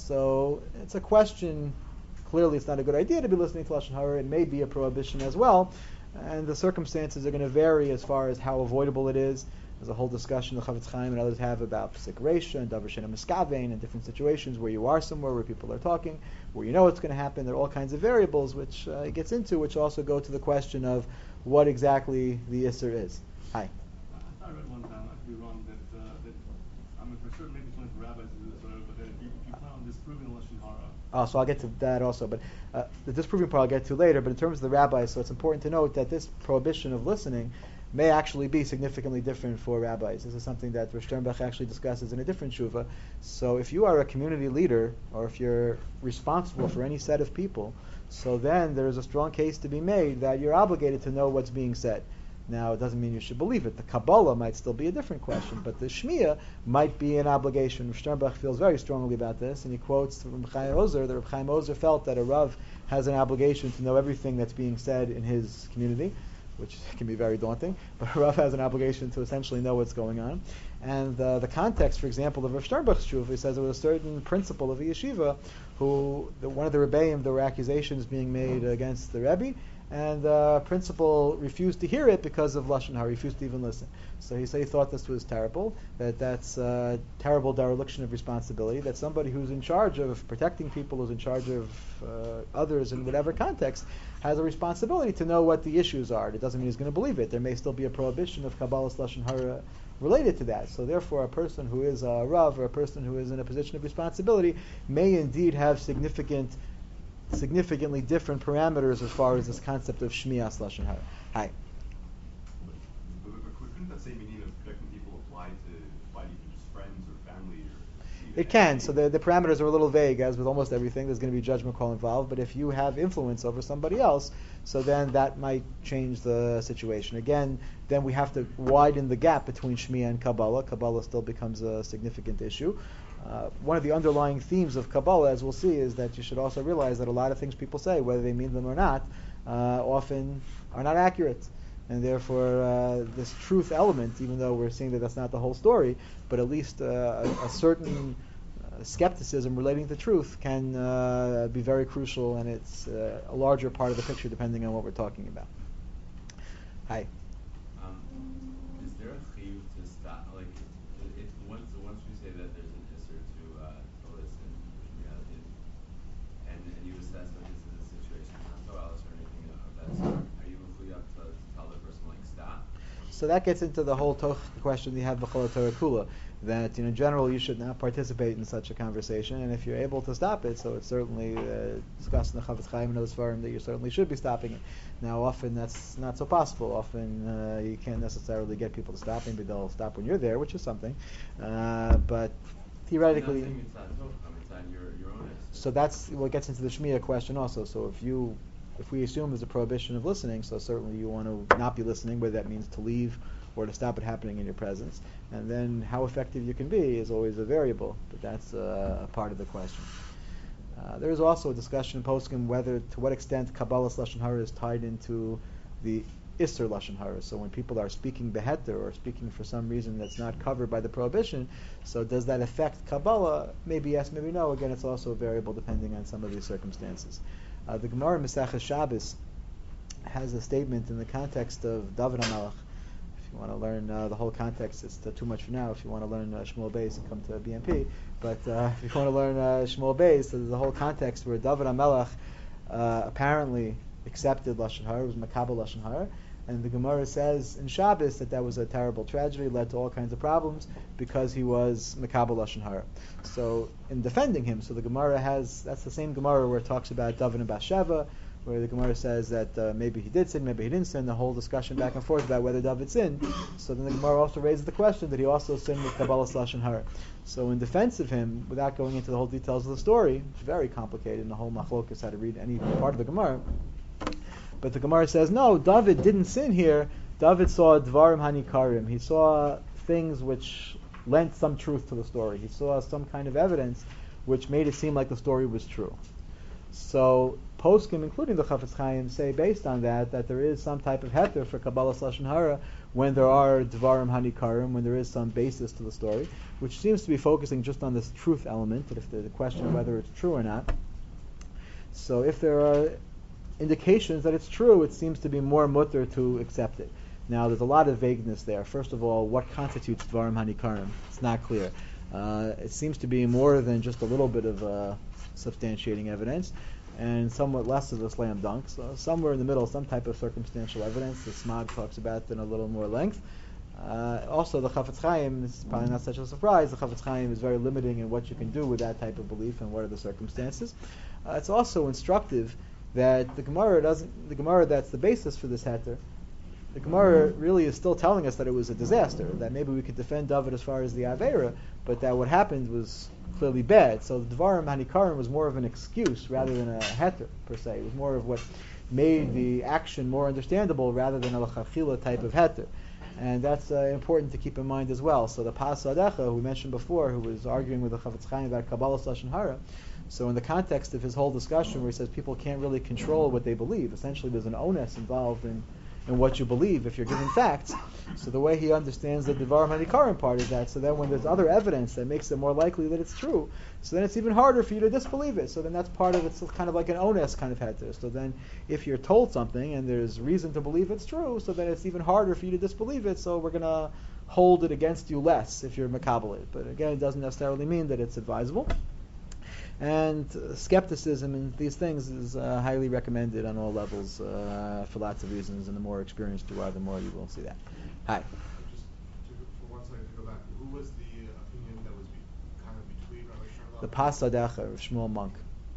So it's a question, clearly it's not a good idea to be listening to Lashon Hara, it may be a prohibition as well, and the circumstances are going to vary as far as how avoidable it is. There's a whole discussion the Chafetz Chaim and others have about Pesik Reisha and Davar She'eino Miskavein and different situations where you are somewhere where people are talking, where you know what's going to happen. There are all kinds of variables which uh, it gets into, which also go to the question of what exactly the Isser is. Hi. I read one time, I could be wrong, that, uh, that I mean, for certain, maybe it's only for rabbis to do this, whatever, but that if you, if you plan on disproving the Lashon Hara. Oh, so I'll get to that also, but uh, the disproving part I'll get to later. But in terms of the rabbis, so it's important to note that this prohibition of listening may actually be significantly different for rabbis. This is something that Rosh Sternbach actually discusses in a different shuva. So if you are a community leader, or if you're responsible for any set of people, so then there is a strong case to be made that you're obligated to know what's being said. Now, it doesn't mean you should believe it. The Kabbalah might still be a different question, but the Shmiya might be an obligation. Rosh Sternbach feels very strongly about this, and he quotes from Chaim Ozer that Reb Chaim Ozer felt that a Rav has an obligation to know everything that's being said in his community, which can be very daunting, but a Rav has an obligation to essentially know what's going on. And uh, the context, for example, of Rav Sternbach's Shuv, he says there was a certain principal of the yeshiva who, the, one of the Rebbeim, there were accusations being made against the Rebbe, and the principal refused to hear it because of Lashon Hara, refused to even listen. So he said he thought this was terrible, that that's a terrible dereliction of responsibility, that somebody who's in charge of protecting people, who's in charge of uh, others in whatever context, has a responsibility to know what the issues are. It doesn't mean he's going to believe it. There may still be a prohibition of Kabbalah's Lashon Hara related to that. So therefore, a person who is a Rav, or a person who is in a position of responsibility, may indeed have significant significantly different parameters as far as this concept of Shmiyas Lashon Hara. Hi. But, but, but couldn't that same meaning of protecting people apply to apply to just friends or family or? It can. So the, the parameters are a little vague, as with almost everything. There's going to be judgment call involved. But if you have influence over somebody else, so then that might change the situation. Again, then we have to widen the gap between Shmiya and Kabbalah. Kabbalah still becomes a significant issue. Uh, one of the underlying themes of Kabbalah, as we'll see, is that you should also realize that a lot of things people say, whether they mean them or not, uh, often are not accurate. And therefore, uh, this truth element, even though we're seeing that that's not the whole story, but at least uh, a, a certain uh, skepticism relating to truth can uh, be very crucial, and it's uh, a larger part of the picture depending on what we're talking about. Hi. Um, is there a chiyuv to stop? Like, if, if once once we say that there's an isser to uh, to listen, which we have, and and you assess that this is a situation not so else or anything of that sort, are you up to tell the person like stop? So that gets into the whole toch question you have b'chol Torah kula, that you know, in general you should not participate in such a conversation, and if you're able to stop it, so it's certainly uh, discussed in the Chafetz Chaim and those forum that you certainly should be stopping it. Now, often that's not so possible. Often uh, you can't necessarily get people to stop. Maybe they'll stop when you're there, which is something. Uh, but theoretically, it's not toch, it's on your your own. So that's what gets into the Shmiya question also. So if you if we assume there's a prohibition of listening, so certainly you want to not be listening, whether that means to leave or to stop it happening in your presence. And then how effective you can be is always a variable, but that's uh, a part of the question. Uh, there is also a discussion in Poskim whether, to what extent Kabbalah's Lashon Hara is tied into the Isser Lashon Hara. So when people are speaking beheter or speaking for some reason that's not covered by the prohibition, so does that affect Kabbalah? Maybe yes, maybe no. Again, it's also a variable depending on some of these circumstances. Uh, the Gemara in Maseches Shabbos has a statement in the context of David HaMelech. If you want to learn uh, the whole context, it's uh, too much for now. If you want to learn uh, Shmuel Beis, come to B M P. But uh, if you want to learn uh, Shmuel Beis, so there's a whole context where David HaMelech uh, apparently accepted Lashon Hara, was Makabel Lashon Hara, and the Gemara says in Shabbos that that was a terrible tragedy, led to all kinds of problems because he was Makabel Lashon Hara. So in defending him, so the Gemara has, that's the same Gemara where it talks about David and Bathsheba, where the Gemara says that uh, maybe he did sin, maybe he didn't sin, the whole discussion back and forth about whether David sinned. So then the Gemara also raises the question that he also sinned with Kabbalah's Lashon Hara. So in defense of him, without going into the whole details of the story, it's very complicated, and the whole machlokas how to read any part of the Gemara. But the Gemara says, no, David didn't sin here. David saw Dvarim Hanikarim. He saw things which lent some truth to the story. He saw some kind of evidence which made it seem like the story was true. So Poskim, including the Chafetz Chaim, say based on that, that there is some type of heter for Kabbalah's Lashon Hara when there are Dvarim Hanikarim, when there is some basis to the story, which seems to be focusing just on this truth element, that if the question of whether it's true or not. So if there are indications that it's true, it seems to be more mutter to accept it. Now, there's a lot of vagueness there. First of all, what constitutes Dvarim Hanikarim? It's not clear. Uh, it seems to be more than just a little bit of uh, substantiating evidence, and somewhat less of a slam dunk. So somewhere in the middle, some type of circumstantial evidence. The Smag talks about it in a little more length. Uh, also, the Chafetz Chaim, this is probably not such a surprise, the Chafetz Chaim is very limiting in what you can do with that type of belief and what are the circumstances. Uh, it's also instructive that the Gemara doesn't, the Gemara that's the basis for this heter, the Gemara really is still telling us that it was a disaster, that maybe we could defend David as far as the Aveira, but that what happened was clearly bad. So the Dvarim Hanikarim was more of an excuse rather than a heter, per se. It was more of what made the action more understandable rather than a l'chachila type of heter. And that's uh, important to keep in mind as well. So the Pas Adecha, who we mentioned before, who was arguing with the Chafetz Chaim about Kabbalah's Lashon Hara, so in the context of his whole discussion where he says people can't really control what they believe, essentially there's an onus involved in, in what you believe if you're given facts. So the way he understands the Dvarim Hanikarim part is that, so then when there's other evidence that makes it more likely that it's true, so then it's even harder for you to disbelieve it. So then that's part of it's kind of like an onus kind of heter. So then if you're told something and there's reason to believe it's true, so then it's even harder for you to disbelieve it, so we're going to hold it against you less if you're makabel it. But again, it doesn't necessarily mean that it's advisable. And uh, skepticism in these things is uh, highly recommended on all levels uh, for lots of reasons, and the more experienced you are, the more you will see that. Hi. Just to, for one second to go back, who was the uh, opinion that was be, kind of between Rabbi Sherlock? The Pas Adecha of Shmuel Monk.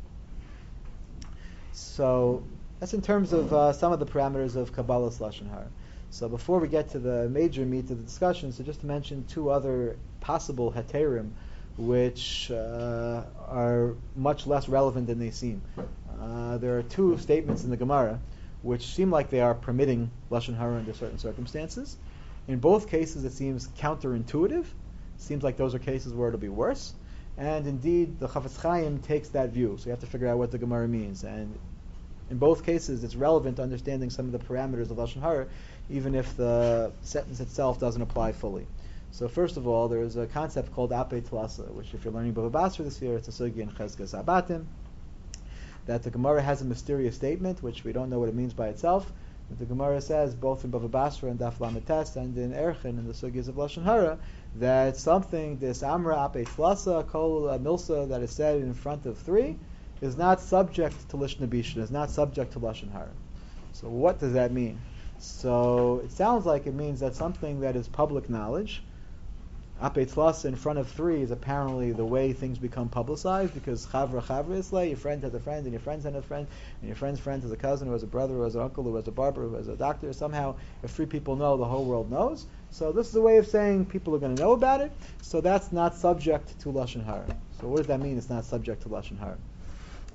So that's in terms of uh, some of the parameters of Kabbalah's Lashon Hara. So before we get to the major meat of the discussion, so just to mention two other possible heterim which uh, are much less relevant than they seem. Uh, there are two statements in the Gemara which seem like they are permitting Lashon Hara under certain circumstances. In both cases, it seems counterintuitive. Seems like those are cases where it'll be worse. And indeed, the Chafetz Chaim takes that view. So you have to figure out what the Gemara means. And in both cases, it's relevant to understanding some of the parameters of Lashon Hara, even if the sentence itself doesn't apply fully. So first of all, there is a concept called Apei Tlasa, which if you're learning Bava Basra this year, it's a sugi in Chezkas Abatim, that the Gemara has a mysterious statement, which we don't know what it means by itself. But the Gemara says, both in Bava Basra and Daf Lamed Tes and in Erchin, in the sugis of Lashon Hara, that something, this Amra Apei Tlasa, Kol Milsa, that is said in front of three, is not subject to Lishna Bishan, is not subject to Lashon Hara. So what does that mean? So it sounds like it means that something that is public knowledge, Apei Tlasa in front of three is apparently the way things become publicized, because Chavra Chavra Islay, your friend has a friend, and your friend has a friend, and your friend's friend has a cousin who has a brother, who has an uncle, who has a barber, who has a doctor. Somehow, if three people know, the whole world knows. So this is a way of saying people are going to know about it, so that's not subject to Lashon Hara. So what does that mean, it's not subject to Lashon Hara?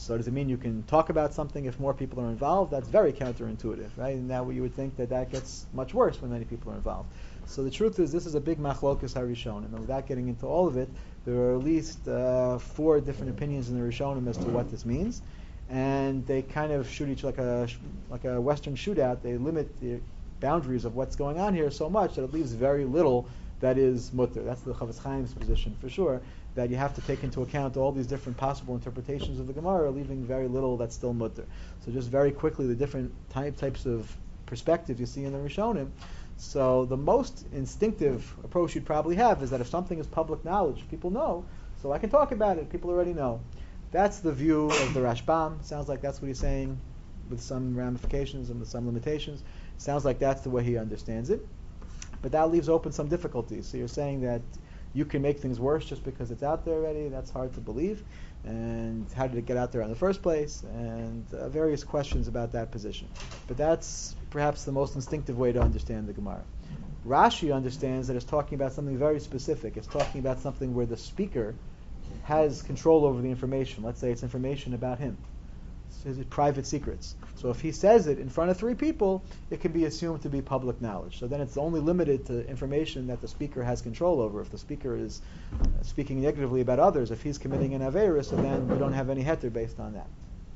So does it mean you can talk about something if more people are involved? That's very counterintuitive, right? And now you would think that that gets much worse when many people are involved. So the truth is, this is a big machlokas harishonim, and without getting into all of it, there are at least uh, four different opinions in the Rishonim as to what this means, and they kind of shoot each like a like a Western shootout. They limit the boundaries of what's going on here so much that it leaves very little that is mutter. That's the Chavetz Chaim's position for sure, that you have to take into account all these different possible interpretations of the Gemara, leaving very little that's still mutter. So just very quickly, the different type, types of perspectives you see in the Rishonim. So the most instinctive approach you'd probably have is that if something is public knowledge, people know, so I can talk about it, people already know. That's the view of the Rashbam. Sounds like that's what he's saying, with some ramifications and with some limitations. Sounds like that's the way he understands it. But that leaves open some difficulties. So you're saying that you can make things worse just because it's out there already. That's hard to believe. And how did it get out there in the first place? And uh, various questions about that position. But that's perhaps the most instinctive way to understand the Gemara. Rashi understands that it's talking about something very specific. It's talking about something where the speaker has control over the information. Let's say it's information about him. It's his private secrets. So if he says it in front of three people, it can be assumed to be public knowledge. So then it's only limited to information that the speaker has control over. If the speaker is uh, speaking negatively about others, if he's committing an aveira, so then we don't have any heter based on that.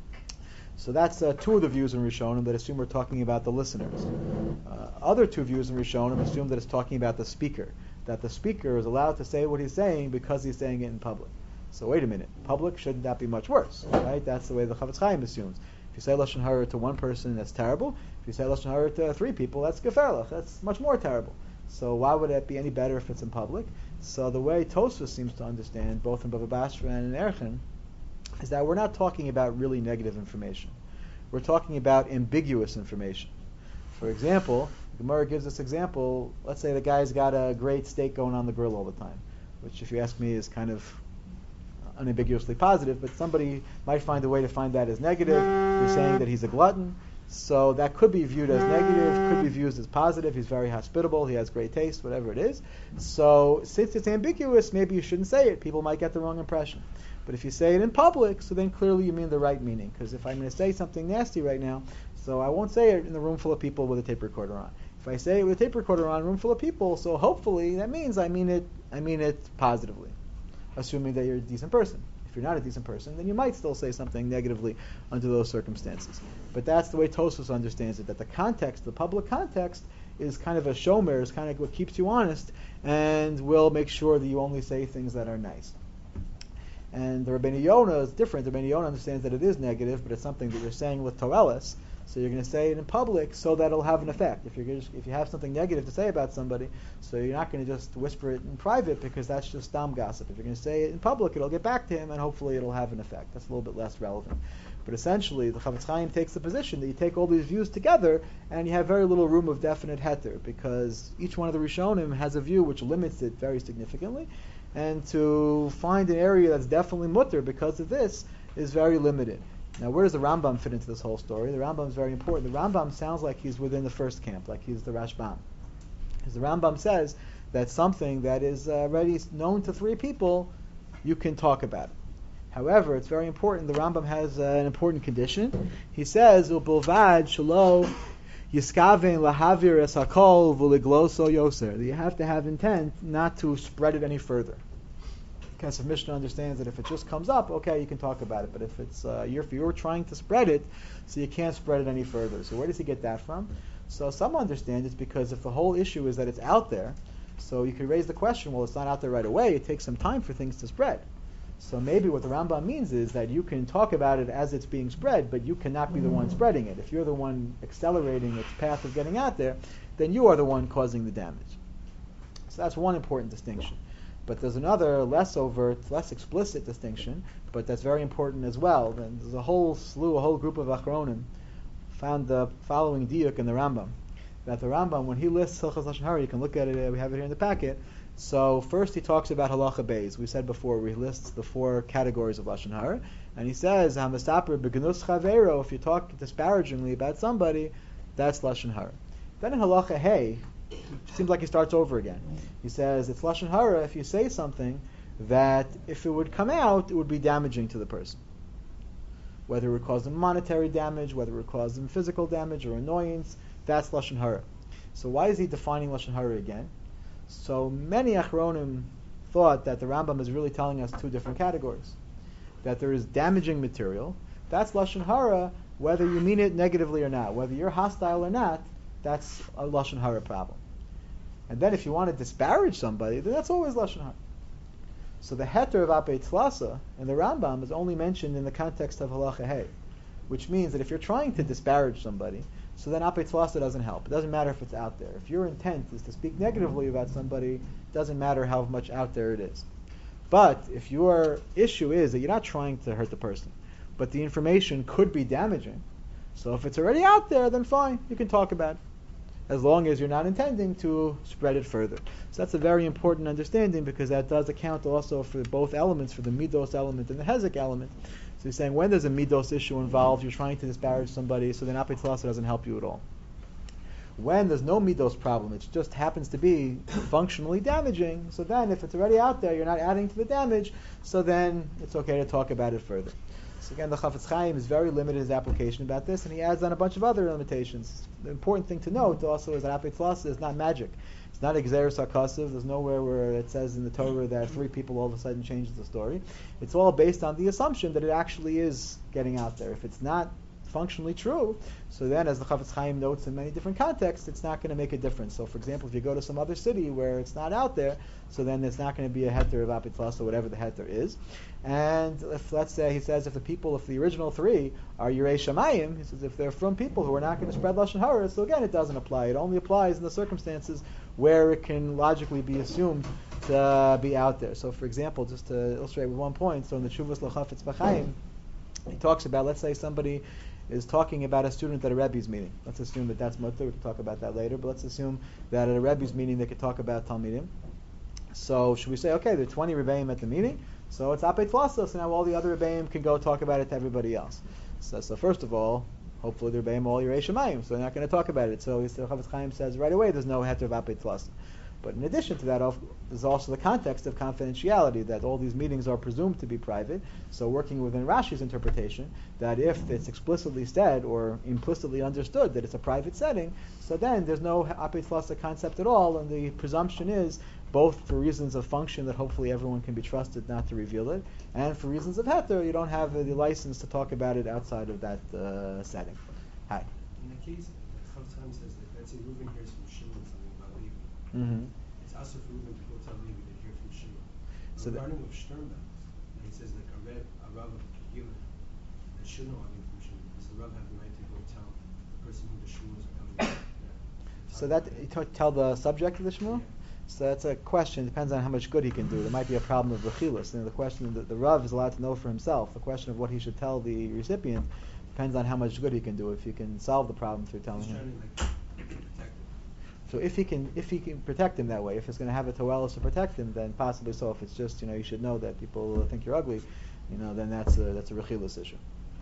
So that's uh, two of the views in Rishonim that assume we're talking about the listeners. Uh, other two views in Rishonim assume that it's talking about the speaker, that the speaker is allowed to say what he's saying because he's saying it in public. So wait a minute, public, shouldn't that be much worse, right? That's the way the Chavetz Chaim assumes. If you say Lashon Hara to one person, that's terrible. If you say Lashon Hara to three people, that's geferlich. That's much more terrible. So why would it be any better if it's in public? So the way Tosfos seems to understand, both in Bava Basra and in Erchin, is that we're not talking about really negative information. We're talking about ambiguous information. For example, Gemara gives this example. Let's say the guy's got a great steak going on the grill all the time, which, if you ask me, is kind of unambiguously positive, but somebody might find a way to find that as negative. You're saying that he's a glutton, so that could be viewed as negative, could be viewed as positive. He's very hospitable, he has great taste, whatever it is. So since it's ambiguous, maybe you shouldn't say it. People might get the wrong impression. But if you say it in public, so then clearly you mean the right meaning. Because if I'm going to say something nasty right now, so I won't say it in a room full of people with a tape recorder on. If I say it with a tape recorder on, a room full of people, so hopefully that means I mean it. I mean it positively, assuming that you're a decent person. If you're not a decent person, then you might still say something negatively under those circumstances. But that's the way Tosfos understands it, that the context, the public context, is kind of a shomer, is kind of what keeps you honest, and will make sure that you only say things that are nice. And the Rabbeinu Yonah is different. The Rabbeinu Yonah understands that it is negative, but it's something that you're saying with Torelis, so you're going to say it in public so that it'll have an effect. If you're just, if you have something negative to say about somebody, so you're not going to just whisper it in private because that's just stam gossip. If you're going to say it in public, it'll get back to him and hopefully it'll have an effect. That's a little bit less relevant. But essentially, the Chavetz Chaim takes the position that you take all these views together and you have very little room of definite heter, because each one of the Rishonim has a view which limits it very significantly, and to find an area that's definitely mutter because of this is very limited. Now, where does the Rambam fit into this whole story? The Rambam is very important. The Rambam sounds like he's within the first camp, like he's the Rashbam. Because the Rambam says that something that is already known to three people, you can talk about it. However, it's very important. The Rambam has uh, an important condition. He says, "Ubilvad shelo yiskaven lahavir es hakol v'ligloso yoser." That you have to have intent not to spread it any further. Because if Mishnah understands that if it just comes up, okay, you can talk about it. But if it's uh, you're, if you're trying to spread it, so you can't spread it any further. So where does he get that from? So some understand it's because if the whole issue is that it's out there, so you could raise the question, well, it's not out there right away. It takes some time for things to spread. So maybe what the Rambam means is that you can talk about it as it's being spread, but you cannot be the one spreading it. If you're the one accelerating its path of getting out there, then you are the one causing the damage. So that's one important distinction. But there's another less overt, less explicit distinction, but that's very important as well. And there's a whole slew, a whole group of Achronim found the following diuk in the Rambam. That the Rambam, when he lists Hilchos Lashon Hara, you can look at it, we have it here in the packet. So first he talks about Halacha Beis. We said before, he lists the four categories of Lashon Hara. And he says, HaMesaper b'genus chaveiro, if you talk disparagingly about somebody, that's Lashon Hara. Then in Halacha Hey, it seems like he starts over again. He says, it's Lashon Hara if you say something that if it would come out, it would be damaging to the person. whether it would cause them monetary damage, whether it would cause them physical damage or annoyance. That's lashon hara. So why is he defining lashon hara again? So many achronim thought that the Rambam is really telling us two different categories. That there is damaging material. That's lashon hara, whether you mean it negatively or not, whether you're hostile or not. That's a lashon hara problem. And then if you want to disparage somebody, then that's always lashon hara. So the heter of apei tlasa in the Rambam is only mentioned in the context of halacha hey, which means that if you're trying to disparage somebody, so then apei tlasa doesn't help. It doesn't matter if it's out there. If your intent is to speak negatively about somebody, it doesn't matter how much out there it is. But if your issue is that you're not trying to hurt the person, but the information could be damaging, so if it's already out there, then fine, you can talk about it, as long as you're not intending to spread it further. So that's a very important understanding, because that does account also for both elements, for the midos element and the hezek element. So he's saying when there's a midos issue involved, you're trying to disparage somebody, so then apei tlasa doesn't help you at all. When there's no midos problem, it just happens to be functionally damaging, so then if it's already out there, you're not adding to the damage, so then it's okay to talk about it further. So again, the Chafetz Chaim is very limited in his application about this, and he adds on a bunch of other limitations. The important thing to note also is that apei tlasa is not magic. It's not exeris hakasiv. There's nowhere where it says in the Torah that three people all of a sudden changes the story. It's all based on the assumption that it actually is getting out there. If it's not functionally true, so then, as the Chafetz Chaim notes in many different contexts, it's not going to make a difference. So, for example, if you go to some other city where it's not out there, so then it's not going to be a heter of apei tlasa, whatever the heter is. And if, let's say, he says, if the people, if the original three are Yirei Shamayim, he says, if they're from people who are not going to spread lashon hara, so again, it doesn't apply. It only applies in the circumstances where it can logically be assumed to be out there. So, for example, just to illustrate with one point, so in the Tshuvas L'Chafetz B'Chaim, he talks about, let's say somebody is talking about a student at a Rebbe's meeting. Let's assume that that's mutter. We can talk about that later. But let's assume that at a Rebbe's meeting they could talk about Talmidim. So should we say, okay, there are twenty Rebbeim at the meeting, so it's apei tlasa, so now all the other Rebbeim can go talk about it to everybody else. So, so first of all, hopefully the Rebbeim all Yirei Shamayim, so they're not going to talk about it. So the Chafetz Chaim says right away there's no heter of apei tlasa. But in addition to that, there's also the context of confidentiality, that all these meetings are presumed to be private. So working within Rashi's interpretation, that if it's explicitly said or implicitly understood that it's a private setting, so then there's no apei tlasa concept at all, and the presumption is, both for reasons of function that hopefully everyone can be trusted not to reveal it, and for reasons of heter, you don't have uh, the license to talk about it outside of that uh, setting. Hi. In the case, Chafetz Chaim says that, let's say Reuben hears from Shimon something about Levi. Mm-hmm. It's also for Reuben to go tell Levi to hear from Shimon. So regarding with Sternberg, he says like a Reb, a Rav of Kehillah, that should know having from Shimon, because the Rav have the right to go tell the person who the Shmuels are coming to. So that, you t- tell the subject of the Shmuel? Yeah. So that's a question. It depends on how much good he can do. There might be a problem of rechilas. You know, the question that the Rav is allowed to know for himself. The question of what he should tell the recipient depends on how much good he can do. If he can solve the problem through telling He's him. trying to like protect him. So if he can, if he can protect him that way, if it's going to have a toelis to protect him, then possibly so. If it's just, you know, you should know that people think you're ugly, you know, then that's a that's a rechilas issue.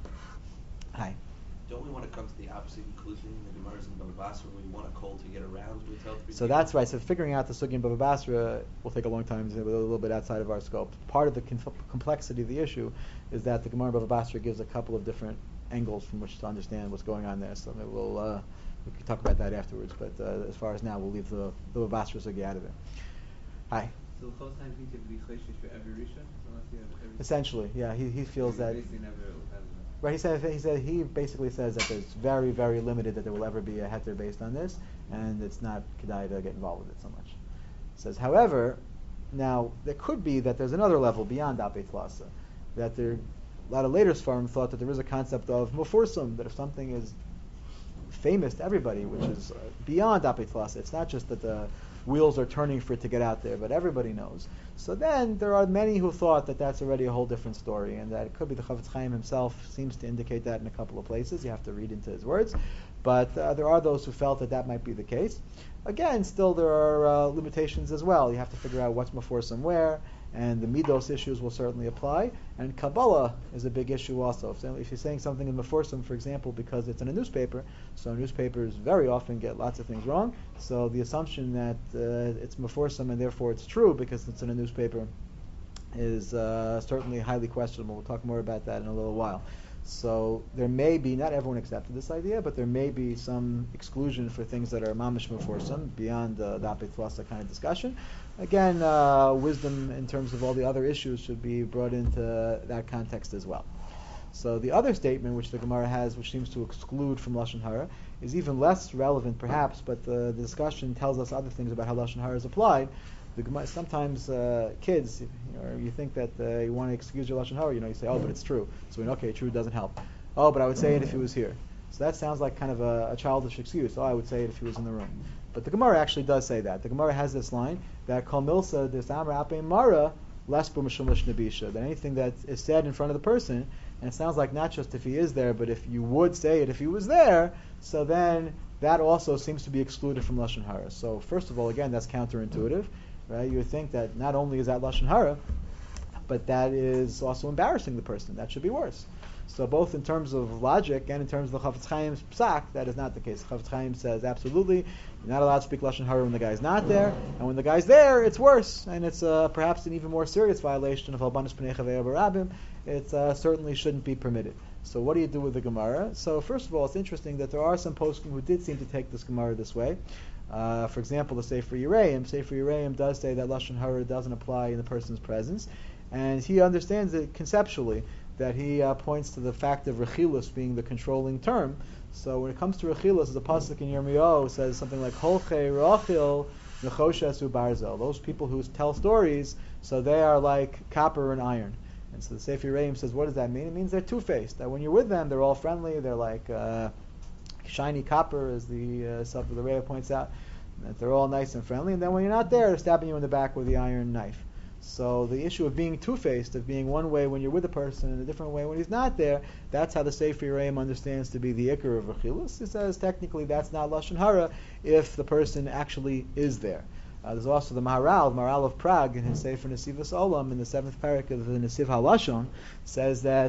Hi. Don't we want to come to the opposite conclusion in the Gemara's in Bava Basra when we want a coal to get around? We tell three so people? that's right. So figuring out the sugya in Bava Basra will take a long time. It's a little bit outside of our scope. Part of the conf- complexity of the issue is that the Gemara in Bava Basra gives a couple of different angles from which to understand what's going on there. So maybe we'll uh, we can talk about that afterwards. But uh, as far as now, we'll leave the the Bava Basra sugya out of there. Hi. So the Chafetz Chaim thinks you have to be chayshish for every rishon, unless you have every. Essentially, yeah. He he feels that. Basically never has a- Right, he said he said he basically says that there's very, very limited that there will ever be a heter based on this, and it's not kedai to get involved with it so much. He says, however, now there could be that there's another level beyond apei tlasa, that there a lot of later Sfarim thought that there is a concept of mufursum, that if something is famous to everybody, which is uh, beyond apei tlasa, it's not just that the wheels are turning for it to get out there, but everybody knows. So then there are many who thought that that's already a whole different story, and that it could be the Chafetz Chaim himself seems to indicate that in a couple of places. You have to read into his words. But uh, there are those who felt that that might be the case. Again, still there are uh, limitations as well. You have to figure out what's meforsim where, and the midos issues will certainly apply. And Kabbalah is a big issue also. If, if you're saying something in meforsim, for example, because it's in a newspaper, so newspapers very often get lots of things wrong. So the assumption that uh, it's meforsim and therefore it's true because it's in a newspaper is uh, certainly highly questionable. We'll talk more about that in a little while. So there may be, not everyone accepted this idea, but there may be some exclusion for things that are mamish meforsam, beyond uh, the apet flasa kind of discussion. Again, uh, wisdom in terms of all the other issues should be brought into that context as well. So the other statement which the Gemara has, which seems to exclude from Lashon Hara, is even less relevant perhaps, but the, the discussion tells us other things about how Lashon Hara is applied. The Gemara, sometimes uh, kids, you, know, you think that uh, you want to excuse your Lashon Hara, you know, you say, oh, but it's true. So we know, okay, true doesn't help. Oh, but I would say it if he was here. So that sounds like kind of a, a childish excuse. Oh, I would say it if he was in the room. But the Gemara actually does say that. The Gemara has this line, that Kol Milsa Des Amar Ape Mara Lesbu Mishum Lishnabisha, that anything that is said in front of the person, and it sounds like not just if he is there, but if you would say it if he was there, so then that also seems to be excluded from Lashon Hara. So first of all, again, that's counterintuitive, right? You would think that not only is that Lashon Hara, but that is also embarrassing the person. That should be worse. So both in terms of logic and in terms of the Chafetz Chaim's psak, that is not the case. Chafetz Chaim says absolutely, you're not allowed to speak Lashon Hara when the guy's not there, and when the guy's there, it's worse, and it's uh, perhaps an even more serious violation of Albanis Pnei Chavei Barabim. It uh, certainly shouldn't be permitted. So what do you do with the Gemara? So first of all, it's interesting that there are some poskim who did seem to take this Gemara this way. Uh, for example, the Sefer Yereim. Sefer Yereim does say that Lashon Hara doesn't apply in the person's presence, and he understands it conceptually, that he uh, points to the fact of Rechilus being the controlling term. So when it comes to Rechilus, the pasuk in Yirmiyahu says something like Holchei Rachil Nechoshes Ubarzel. Those people who tell stories, so they are like copper and iron. And so the Sefer Yereim says, what does that mean? It means they're two-faced. That when you're with them, they're all friendly. They're like uh, shiny copper, as the uh, Sub of the Rebbe points out. That they're all nice and friendly. And then when you're not there, they're stabbing you in the back with the iron knife. So the issue of being two-faced, of being one way when you're with a person and a different way when he's not there, that's how the Sefer Yereim understands to be the ikar of Rechilus. He says technically that's not Lashon Hara if the person actually is there. Uh, there's also the Maharal, the Maharal of Prague, in his Sefer Nesivos Olam, in the seventh parak of the Nesiv HaLashon, says that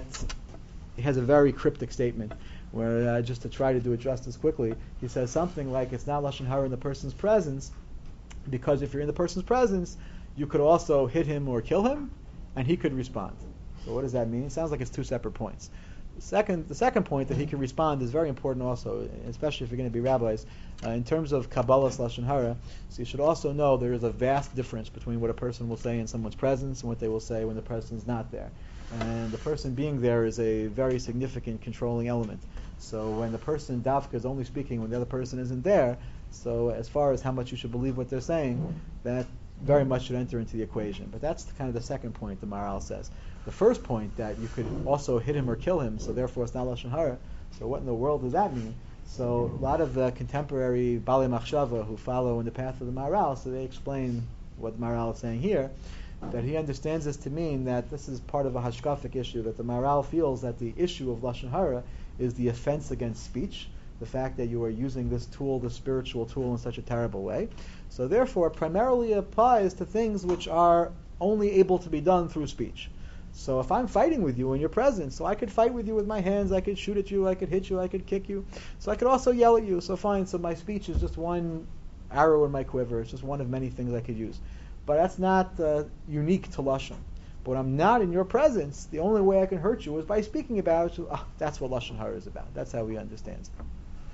he has a very cryptic statement where, uh, just to try to do it justice quickly, he says something like it's not Lashon Hara in the person's presence, because if you're in the person's presence, you could also hit him or kill him, and he could respond. So what does that mean? It sounds like it's two separate points. The second, the second point that he can respond is very important also, especially if you're going to be rabbis. Uh, in terms of Kabbalah's Lashon Hara, so you should also know there is a vast difference between what a person will say in someone's presence and what they will say when the person is not there. And the person being there is a very significant controlling element. So when the person, Davka, is only speaking when the other person isn't there, so as far as how much you should believe what they're saying, that very much should enter into the equation. But that's kind of the second point the Maharal says. The first point, that you could also hit him or kill him, so therefore it's not Lashon Hara. So what in the world does that mean? So a lot of the contemporary Balei Machshava who follow in the path of the Maharal, so they explain what the Maharal is saying here, that he understands this to mean that this is part of a hashkafic issue, that the Maharal feels that the issue of Lashon Hara is the offense against speech, the fact that you are using this tool, the spiritual tool, in such a terrible way. So therefore, it primarily applies to things which are only able to be done through speech. So if I'm fighting with you in your presence, so I could fight with you with my hands, I could shoot at you, I could hit you, I could kick you. So I could also yell at you. So fine, so my speech is just one arrow in my quiver. It's just one of many things I could use. But that's not uh, unique to Lashon. But when I'm not in your presence, the only way I can hurt you is by speaking about it. So, oh, that's what Lashon Hara is about. That's how he understands it.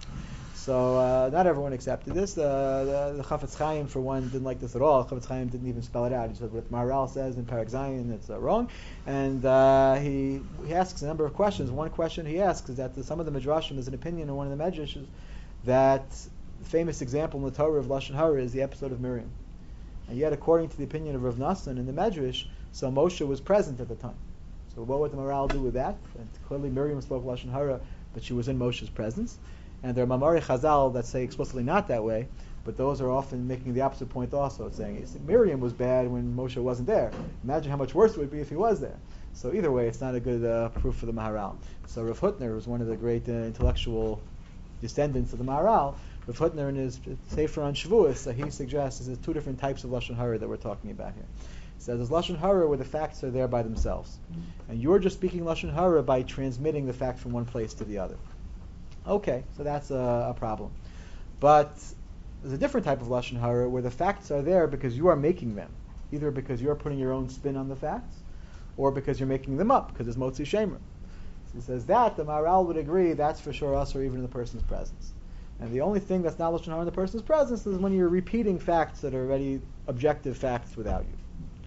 So uh, not everyone accepted this. Uh, the, the Chafetz Chaim, for one, didn't like this at all. Chafetz Chaim didn't even spell it out. He said what Maharal says in Parak Zayin, it's uh, wrong. And uh, he he asks a number of questions. One question he asks is that the, some of the Midrashim, there's an opinion in one of the Medrashim that the famous example in the Torah of Lashon Hara is the episode of Miriam. And yet, according to the opinion of Rav Nassan in the Medrash, so Moshe was present at the time. So what would the Maharal do with that? And clearly Miriam spoke Lashon Hara, but she was in Moshe's presence. And there are Mamari Chazal that say explicitly not that way, but those are often making the opposite point also, saying Miriam was bad when Moshe wasn't there. Imagine how much worse it would be if he was there. So either way, it's not a good uh, proof for the Maharal. So Rav Hutner was one of the great uh, intellectual descendants of the Maharal. Rav Hutner in his Sefer on Shavuos, uh, he suggests there's two different types of Lashon Hara that we're talking about here. He says there's Lashon Hara where the facts are there by themselves. And you're just speaking Lashon Hara by transmitting the fact from one place to the other. Okay, so that's a, a problem. But there's a different type of Lashon Hara where the facts are there because you are making them. Either because you're putting your own spin on the facts, or because you're making them up, because it's Motzi Shemer. He says that the Maharal would agree that's for sure us or even in the person's presence. And the only thing that's not Lashon Hara in the person's presence is when you're repeating facts that are already objective facts without you.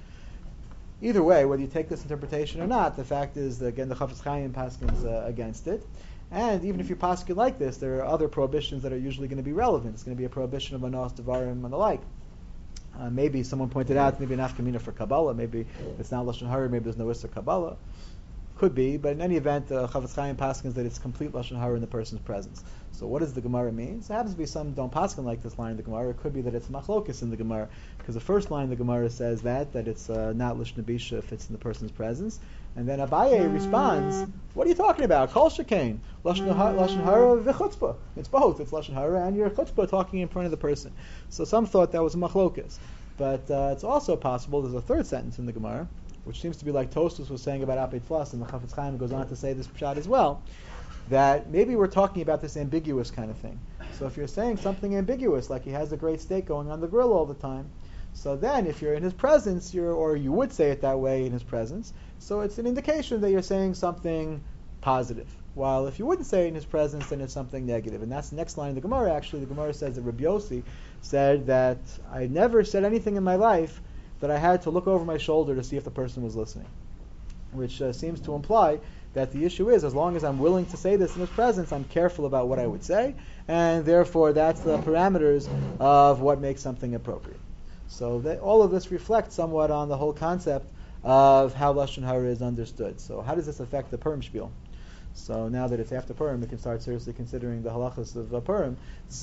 Either way, whether you take this interpretation or not, the fact is that, again, the Chafetz Chaim paskins uh, against it. And even if you paskin like this, there are other prohibitions that are usually going to be relevant. It's going to be a prohibition of manos, devarim, and the like. Uh, maybe someone pointed out maybe an afkamina for Kabbalah. Maybe it's not Lashon Hara. Maybe there's no Issa Kabbalah. Could be, but in any event, uh, Chafetz Chaim paskins that it's complete Lashon Hara in the person's presence. So what does the Gemara mean? So it happens to be some don't paskin like this line in the Gemara. It could be that it's machlokas in the Gemara, because the first line in the Gemara says that that it's uh, not Lashon Bisha if it's in the person's presence. And then Abaye responds, what are you talking about? Kol shekain, Lashon Hara v'chutzpah. It's both. It's Lashon Hara and your chutzpah talking in front of the person. So some thought that was a machlokas. But uh, it's also possible, there's a third sentence in the Gemara, which seems to be like Tosfos was saying about Apeit Flas, and the Chafetz Chaim goes on to say this pshat as well, that maybe we're talking about this ambiguous kind of thing. So if you're saying something ambiguous, like he has a great steak going on the grill all the time, so then if you're in his presence, you're, or you would say it that way in his presence, so it's an indication that you're saying something positive. While if you wouldn't say it in his presence, then it's something negative. And that's the next line of the Gemara, actually. The Gemara says that Rabbi Yossi said that I never said anything in my life that I had to look over my shoulder to see if the person was listening, which uh, seems to imply that the issue is, as long as I'm willing to say this in his presence, I'm careful about what I would say, and therefore that's the parameters of what makes something appropriate. So that, all of this reflects somewhat on the whole concept of how Lashon Hara is understood. So how does this affect the Purim spiel? So now that it's after Purim, we can start seriously considering the halachas of uh, Purim.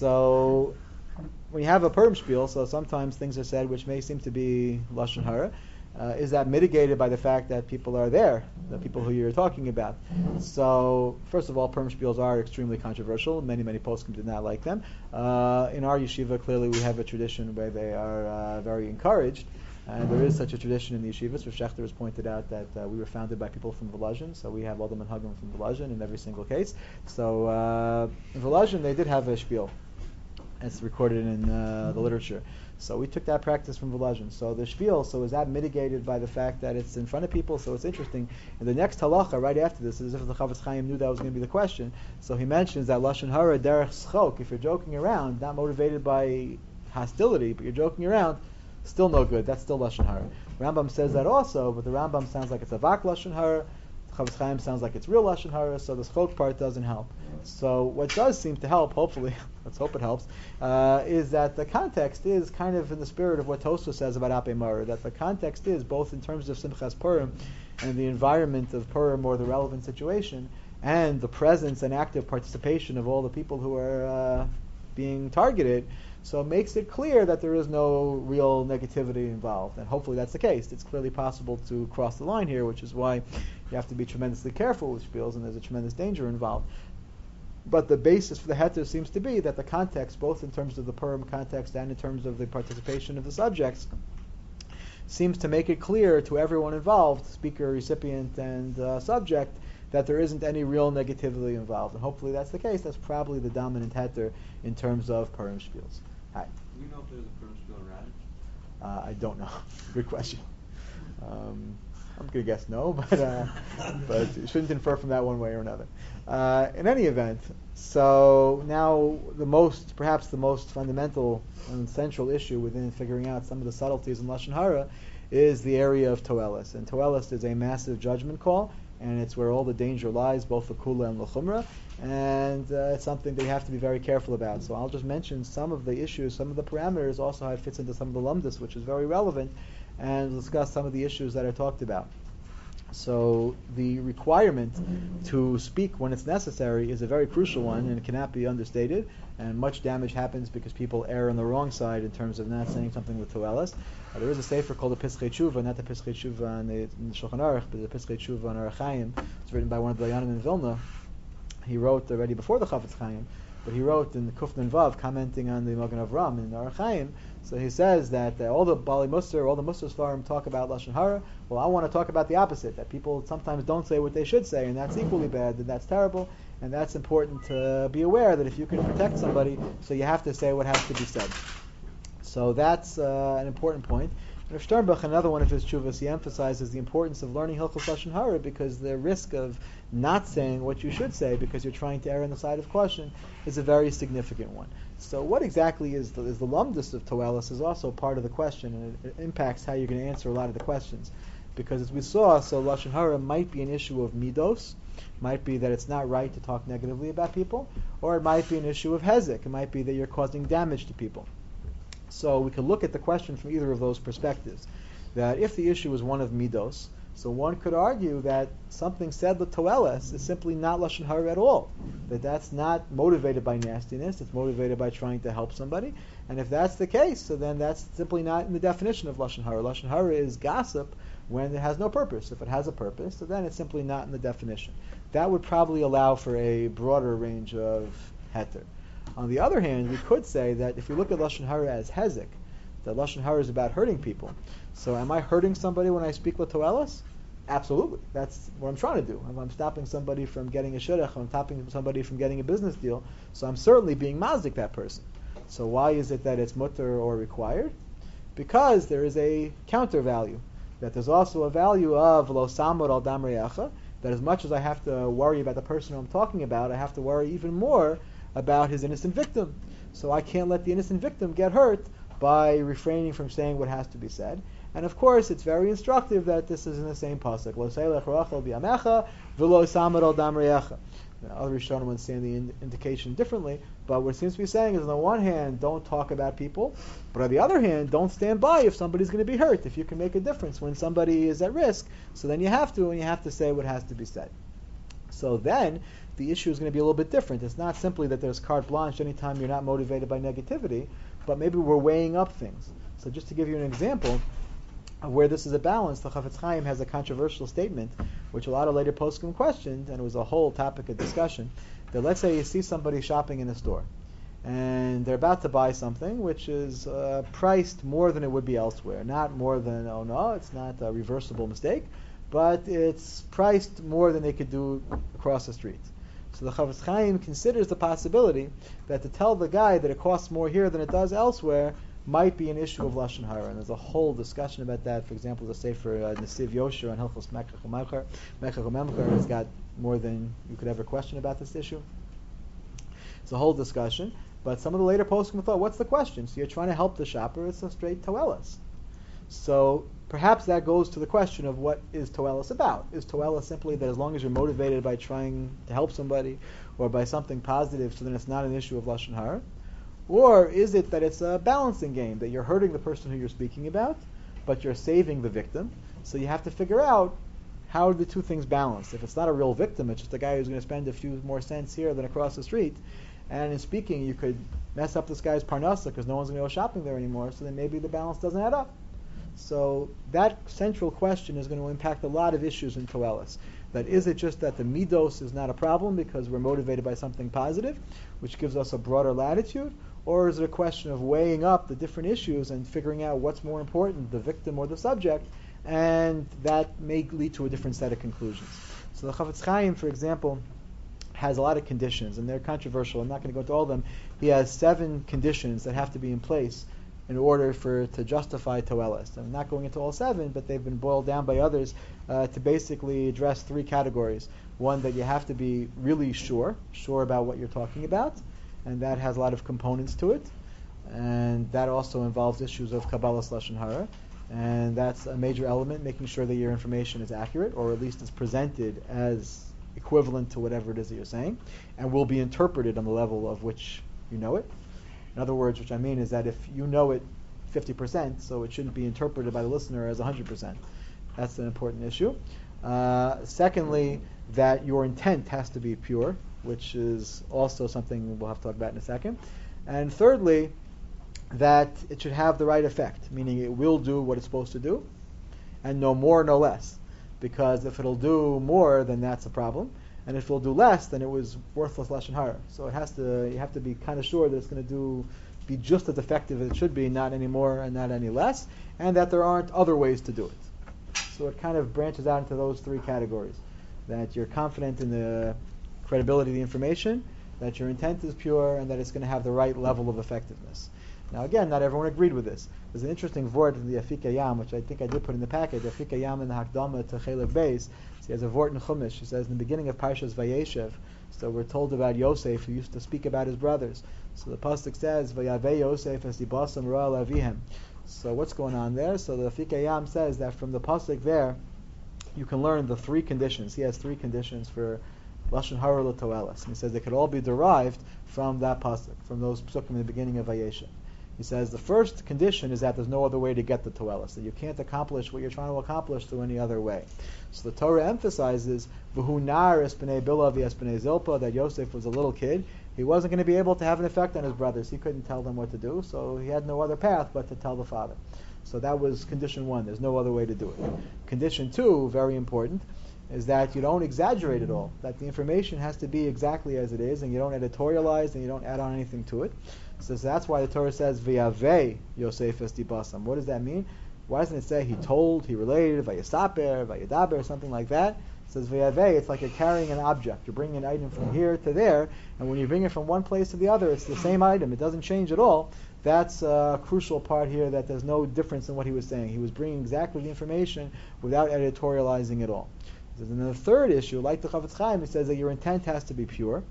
So when you have a Purim spiel, so sometimes things are said which may seem to be Lashon Hara. Uh, is that mitigated by the fact that people are there, the people who you're talking about? So, first of all, Purim spiels are extremely controversial. Many, many poskim did not like them. Uh, in our yeshiva, clearly we have a tradition where they are uh, very encouraged. And there is such a tradition in the yeshivas. Rav Shechter has pointed out that uh, we were founded by people from Volozhin, so we have all the manhagim from Volozhin in every single case. So, uh, in Volozhin, they did have a spiel. It's recorded in uh, the literature. So we took that practice from Volozhin. So the spiel, so is that mitigated by the fact that it's in front of people? So it's interesting. And the next halacha right after this is as if the Chafetz Chaim knew that was going to be the question. So he mentions that Lashon Hara derech schok, if you're joking around, not motivated by hostility, but you're joking around, still no good. That's still Lashon Hara. Rambam says that also, but the Rambam sounds like it's a vak Lashon Hara. Chafetz Chaim sounds like it's real Lashon Hara, so the schok part doesn't help. So what does seem to help, hopefully, let's hope it helps, uh, is that the context is kind of in the spirit of what Tosfos says about Apei Mara, that the context is both in terms of Simchas Purim and the environment of Purim or the relevant situation, and the presence and active participation of all the people who are uh, being targeted. So it makes it clear that there is no real negativity involved, and hopefully that's the case. It's clearly possible to cross the line here, which is why you have to be tremendously careful with spiels, and there's a tremendous danger involved. But the basis for the heter seems to be that the context, both in terms of the Purim context and in terms of the participation of the subjects, seems to make it clear to everyone involved, speaker, recipient, and uh, subject, that there isn't any real negativity involved. And hopefully that's the case. That's probably the dominant heter in terms of Purim spiels. Hi. Do we know if there's a Purim spiel in Radish? Uh, I don't know. Good question. Um, I'm going to guess no, but uh, but you shouldn't infer from that one way or another. Uh, in any event, so now the most, perhaps the most fundamental and central issue within figuring out some of the subtleties in Lashon Hara is the area of Toelis. And Toelis is a massive judgment call, and it's where all the danger lies, both the Kula and the Chumrah, and uh, it's something that you have to be very careful about. So I'll just mention some of the issues, some of the parameters, also how it fits into some of the lumdus, which is very relevant, and discuss some of the issues that are talked about. So the requirement to speak when it's necessary is a very crucial one, and it cannot be understated, and much damage happens because people err on the wrong side in terms of not saying something with Toelis. Uh, there is a sefer called the Pischei Tshuva, not the Pischei Tshuva in the, in the Shulchan Aruch, but the Pischei Tshuva on Orach Chaim. It's written by one of the Dayanim in Vilna. He wrote already before the Chafetz Chaim, but he wrote in the Kuf Nun Vav, commenting on the Magen Avram in Orach Chaim. So he says that uh, all the Bali Musar, all the Musar Svarim talk about Lashon Hara. Well, I want to talk about the opposite, that people sometimes don't say what they should say, and that's equally bad, and that's terrible, and that's important to be aware that if you can protect somebody, so you have to say what has to be said. So that's uh, an important point. And Rav Sternbuch, another one of his tshuvas, he emphasizes the importance of learning Hilchos Lashon Hara because the risk of not saying what you should say because you're trying to err on the side of caution is a very significant one. So what exactly is the, is the lumdus of Toelis is also part of the question, and it, it impacts how you're going to answer a lot of the questions. Because as we saw, so Lashon Hara might be an issue of midos, might be that it's not right to talk negatively about people, or it might be an issue of hezek, it might be that you're causing damage to people. So we can look at the question from either of those perspectives. That if the issue is one of midos, so one could argue that something said l'toeles is simply not Lashon Hara at all. That that's not motivated by nastiness, it's motivated by trying to help somebody. And if that's the case, so then that's simply not in the definition of Lashon Hara. Lashon Hara is gossip when it has no purpose. If it has a purpose, so then it's simply not in the definition. That would probably allow for a broader range of heter. On the other hand, we could say that if we look at Lashon Hara as hezek, that Lashon Hara is about hurting people. So am I hurting somebody when I speak l'toeles? Absolutely. That's what I'm trying to do. If I'm stopping somebody from getting a shidduch, I'm stopping somebody from getting a business deal, so I'm certainly being mazik that person. So why is it that it's mutter or required? Because there is a counter value. That there's also a value of lo samod al dam re'acha, that as much as I have to worry about the person I'm talking about, I have to worry even more about his innocent victim. So I can't let the innocent victim get hurt by refraining from saying what has to be said. And of course, it's very instructive that this is in the same pasuk. Lo seilech rachel bi'amecha v'lo samad al dam re'acha. Other Rishonim understand the in- indication differently, but what it seems to be saying is, on the one hand, don't talk about people, but on the other hand, don't stand by if somebody's going to be hurt. If you can make a difference when somebody is at risk, so then you have to, and you have to say what has to be said. So then, the issue is going to be a little bit different. It's not simply that there's carte blanche anytime you're not motivated by negativity, but maybe we're weighing up things. So just to give you an example of where this is a balance, the Chafetz Chaim has a controversial statement, which a lot of later poskim questioned, and it was a whole topic of discussion, that let's say you see somebody shopping in a store, and they're about to buy something which is uh, priced more than it would be elsewhere. Not more than, oh no, it's not a reversible mistake, but it's priced more than they could do across the street. So the Chafetz Chaim considers the possibility that to tell the guy that it costs more here than it does elsewhere might be an issue of Lashon Hara. And there's a whole discussion about that. For example, the Sefer uh, Nesiv Yosher on Hilchos Mekach U'Memcher. Mekach U'Memcher has got more than you could ever question about this issue. It's a whole discussion. But some of the later poskim thought, what's the question? So you're trying to help the shopper, it's a straight toelis. So perhaps that goes to the question of what is toelis about. Is toelis simply that as long as you're motivated by trying to help somebody or by something positive, so then it's not an issue of Lashon Hara? Or is it that it's a balancing game, that you're hurting the person who you're speaking about, but you're saving the victim? So you have to figure out how are the two things balanced. If it's not a real victim, it's just a guy who's going to spend a few more cents here than across the street, and in speaking, you could mess up this guy's parnasa because no one's going to go shopping there anymore, so then maybe the balance doesn't add up. So that central question is going to impact a lot of issues in Toelis. That is it just that the midos is not a problem because we're motivated by something positive, which gives us a broader latitude, or is it a question of weighing up the different issues and figuring out what's more important, the victim or the subject, and that may lead to a different set of conclusions. So the Chafetz Chaim, for example, has a lot of conditions, and they're controversial. I'm not going to go into all of them. He has seven conditions that have to be in place in order for to justify Toelis. I'm not going into all seven, but they've been boiled down by others uh, to basically address three categories. One, that you have to be really sure, sure about what you're talking about, and that has a lot of components to it. And that also involves issues of Kabbalas Lashon Hara, and that's a major element, making sure that your information is accurate, or at least is presented as equivalent to whatever it is that you're saying, and will be interpreted on the level of which you know it. In other words, which I mean is that if you know it fifty percent, so it shouldn't be interpreted by the listener as one hundred percent. That's an important issue. Uh, secondly, that your intent has to be pure, which is also something we'll have to talk about in a second. And thirdly, that it should have the right effect, meaning it will do what it's supposed to do, and no more, no less. Because if it'll do more, then that's a problem. And if it'll do less, then it was worthless Lashon Hara. So it has to, you have to be kind of sure that it's going to do, be just as effective as it should be, not any more and not any less, and that there aren't other ways to do it. So it kind of branches out into those three categories. That you're confident in the credibility of the information, that your intent is pure, and that it's going to have the right level of effectiveness. Now again, not everyone agreed with this. There's an interesting vort in the Afika Yam, which I think I did put in the packet, the Afika Yam in the Hakdama to Chelik Beis. So he has a vort in Chumash. He says in the beginning of Parshas Vayeshev, so we're told about Yosef, who used to speak about his brothers. So the pasuk says, Vayavei Yosef es dibasam ra'al avihem. So what's going on there? So the Afika Yam says that from the pasuk there, you can learn the three conditions. He has three conditions for Lashon Hara L'Toelas. And he says they could all be derived from that pasuk, from those pasukim in the beginning of Vayeshev. He says the first condition is that there's no other way to get the Toelas, that you can't accomplish what you're trying to accomplish through any other way. So the Torah emphasizes V'hu nar es b'nei Bilah v'es b'nei Zilpah, that Yosef was a little kid. He wasn't going to be able to have an effect on his brothers. He couldn't tell them what to do, so he had no other path but to tell the father. So that was condition one. There's no other way to do it. Condition two, very important, is that you don't exaggerate it all, that the information has to be exactly as it is, and you don't editorialize and you don't add on anything to it. So that's why the Torah says V'yavei Yosef es dibasam. What does that mean? Why doesn't it say he told, he related, Vayasaper, Vayadaber, something like that? It says V'yavei, it's like you're carrying an object. You're bringing an item from here to there, and when you bring it from one place to the other, it's the same item. It doesn't change at all. That's a crucial part here, that there's no difference in what he was saying. He was bringing exactly the information without editorializing at all. And then the third issue, like the Chafetz Chaim, it says that your intent has to be pure.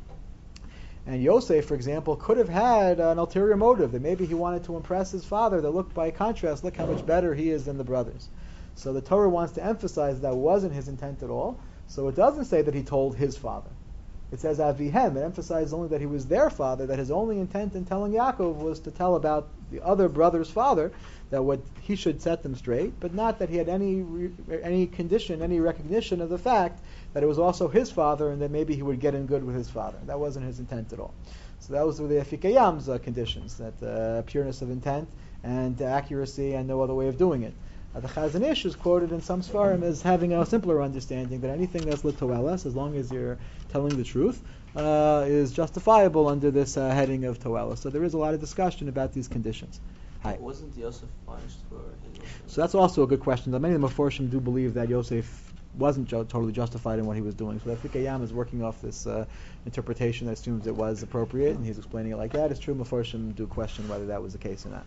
And Yosef, for example, could have had an ulterior motive, that maybe he wanted to impress his father, that look, by contrast, look how much better he is than the brothers. So the Torah wants to emphasize that wasn't his intent at all. So it doesn't say that he told his father. It says Avihem. It emphasizes only that he was their father, that his only intent in telling Yaakov was to tell about the other brother's father, that what he should set them straight, but not that he had any re, any condition, any recognition of the fact that it was also his father, and that maybe he would get in good with his father. That wasn't his intent at all. So that was the Afika Yam's uh, conditions, that uh, pureness of intent and uh, accuracy and no other way of doing it. Uh, the Chazon Ish is quoted in some Sfarim as having a simpler understanding that anything that's L'Toelas, as long as you're telling the truth, uh, is justifiable under this uh, heading of Toelas. So there is a lot of discussion about these conditions. Hi. Wasn't Yosef punished for his? So that's also a good question. Many of the Meforshim do believe that Yosef wasn't jo- totally justified in what he was doing. So that Afika Yam is working off this uh, interpretation that assumes it was appropriate, and he's explaining it like that. It's true, Meforshim do question whether that was the case or not.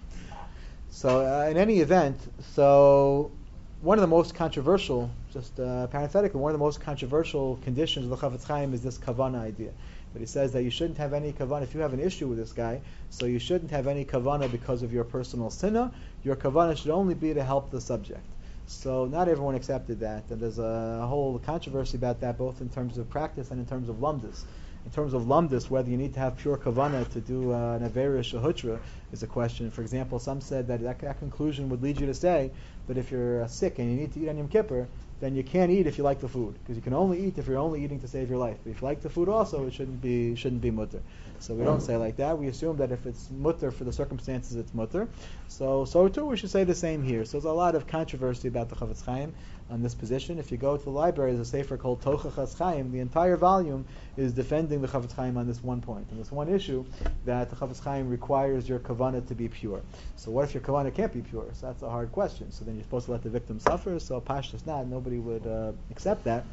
So uh, in any event, so one of the most controversial, just uh, parenthetically, one of the most controversial conditions of the Chafetz Chaim is this kavana idea. But he says that you shouldn't have any kavana, if you have an issue with this guy, so you shouldn't have any kavana because of your personal sinna. Your kavana should only be to help the subject. So not everyone accepted that, and there's a whole controversy about that, both in terms of practice and in terms of lumdus. In terms of lumdus, whether you need to have pure kavana to do uh, an avera shahutra is a question. For example, some said that, that that conclusion would lead you to say that if you're uh, sick and you need to eat on Yom Kippur, then you can't eat if you like the food, because you can only eat if you're only eating to save your life. But if you like the food also, it shouldn't be shouldn't be mutter. So we don't say like that. We assume that if it's mutter for the circumstances, it's mutter. So so too we should say the same here. So there's a lot of controversy about the Chafetz Chaim on this position. If you go to the library, there's a sefer called Tochachas Chaim. The entire volume is defending the Chafetz Chaim on this one point, and this one issue that the Chafetz Chaim requires your kavana to be pure. So what if your kavana can't be pure? So that's a hard question. So then you're supposed to let the victim suffer. So pashtus not, nobody would uh, accept that.